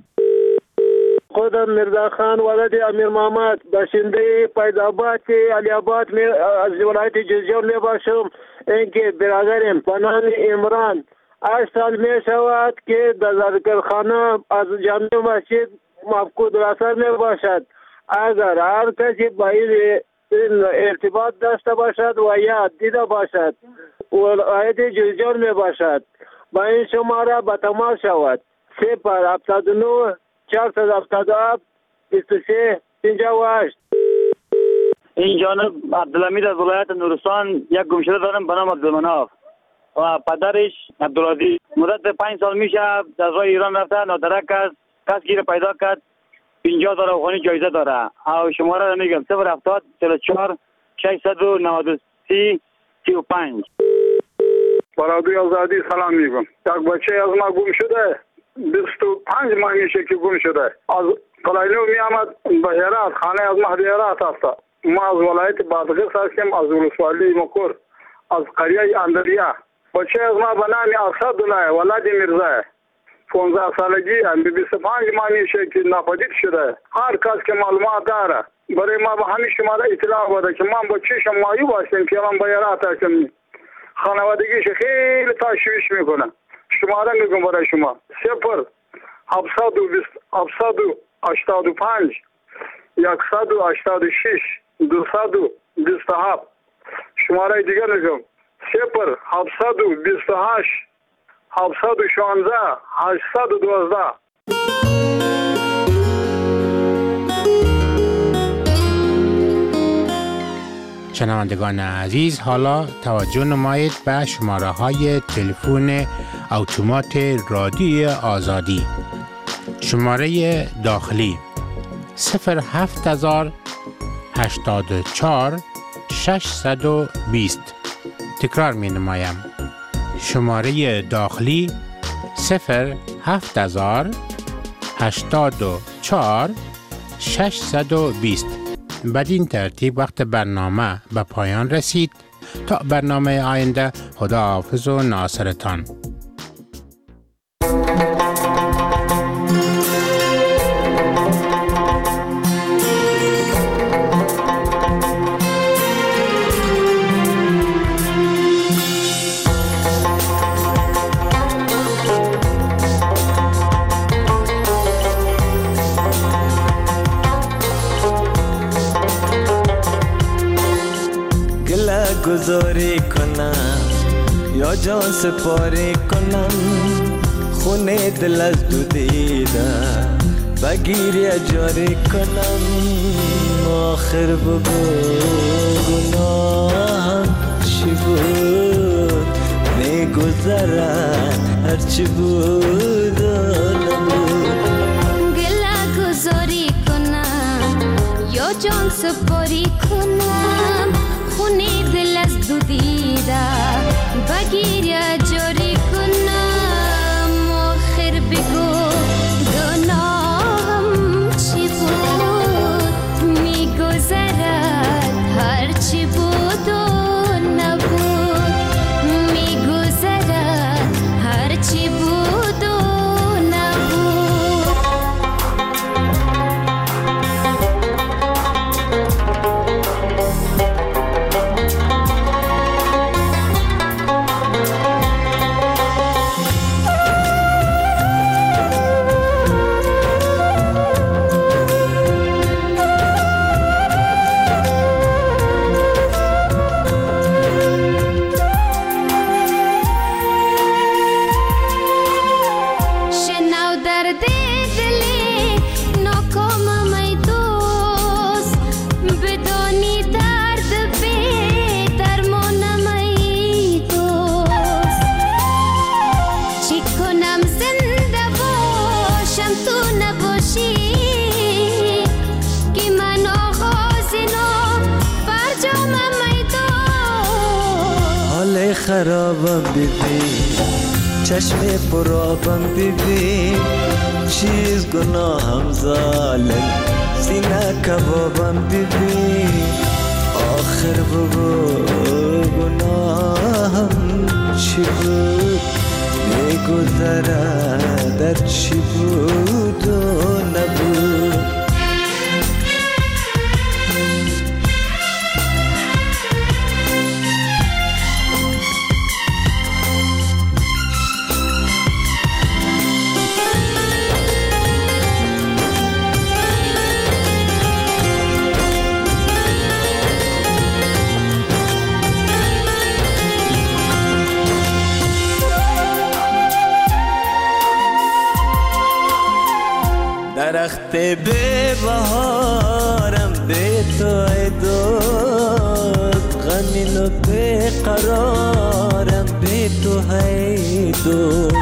خودم مرزا خان ولد امیر محمد باشنده فیض‌آباد علی آباد از ولایت جوزجان می باشم. اینکه برادرم به نام عمران هشت سال می شود که در ذکرخانه از جامع مسجد مفقود الاثر می باشد. اگر هر کسی باید این ارتباط داشته باشد و یا دیده باشد ولایت جوزجان می باشد با این شماره به تماس شود صفر هفتاد و نه چهارصد و هفتاد و هفت بیست و سه پنجاه و هشت. این جانب عبدالحمید از ولایت نورستان یک گمشده دارم به نام عبدالمناف و پدرش عبدالعزیز. مدت پنج سال میشه از راه ایران رفته، نادرک است، کس گیر پیدا کرد، پنجاه هزار افغانی جایزه داره. او شماره را میگم صفر هفتاد چهل و چهار ششصد و نود و سه سی و پنج. برادوی آزادی سلام میگم. یک بچه از ما گم شده، بیست و پنج ماه میشه که گم شده. از قلعه‌نو می آمد به هرات، خانه از مهدی هرات هست. ما از ولایت بادغیس هستیم، از ولسوالی مکور، از قریه اندریا. بچه از ما به نام اسدالله ولد میرزا پانزده سالگی هم، بیست و پنج ماه میشه که ناپدید شده. هر کس که معلومات داره برای ما به همین شماره اطلاع بده که من بچه‌شم معیوب هستم که من به هرات هستم. خانوادگیش خیلی تشویش میکنه. شماره میگم برای شما صفر هفتصد و بیست هفتصد و هشتاد و پنج یکصد و هشتاد و شش دویست و بیست و هفت. شماره دیگه میگم صفر هفتصد و بیست و هشت هفتصد و شانزده هشتصد و دوازده. شنوندگان عزیز، حالا توجه نمایید به شماره های تلفن اتومات رادیوی آزادی. شماره داخلی صفر هفت هزار هشتاد و چهار ششصد و بیست. تکرار می نمایم. شماره داخلی صفر هفت هزار هشتاد و چهار ششصد و بیست. بدین ترتیب وقت برنامه به پایان رسید. تا برنامه آینده، خدا حافظ و ناصرتان. گذاری کنم یا جان سپاری کنم، خونه دل از دو دیده بگیر یا جاری کنم. آخر بگو گناهم چی بود، میگذرد هرچی بود و نبود. گله گذاری کنم یا جان سپاری کنم، خونه دل از دو دیده بگیر یا جاری کنم. آخر بگو گناهم چی بود، میگذرد هر چی بود و نبود. میگذرد هر چی بود و خرابم ببین، چشم پرابم ببین، چیز گناهم ظالم سینه کبابم ببین. آخر بگو گناهم چی بود، میگذره در چی بود و نبود. بهارم به تو ای دوست غمین و بیقرارم به تو ای دوست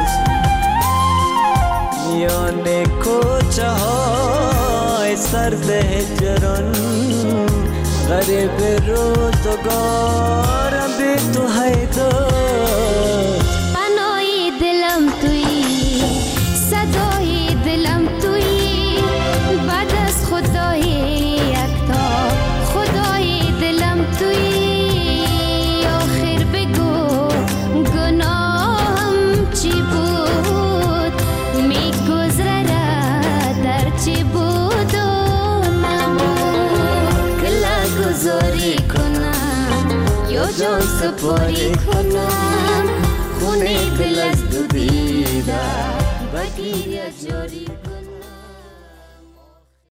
میان کوچه های سرد هجران غریب روزگارم به تو ای دوست پناهی دلم تویی صدای دلم تویی بعد از خدای یکتا خدای دلم تویی آخر بگو گناهم چی بود میگذره در چی بود و نبود کلا گذاری کنم یا جان سپاری کنم خونه دل از دو دیده بگیر یا جاری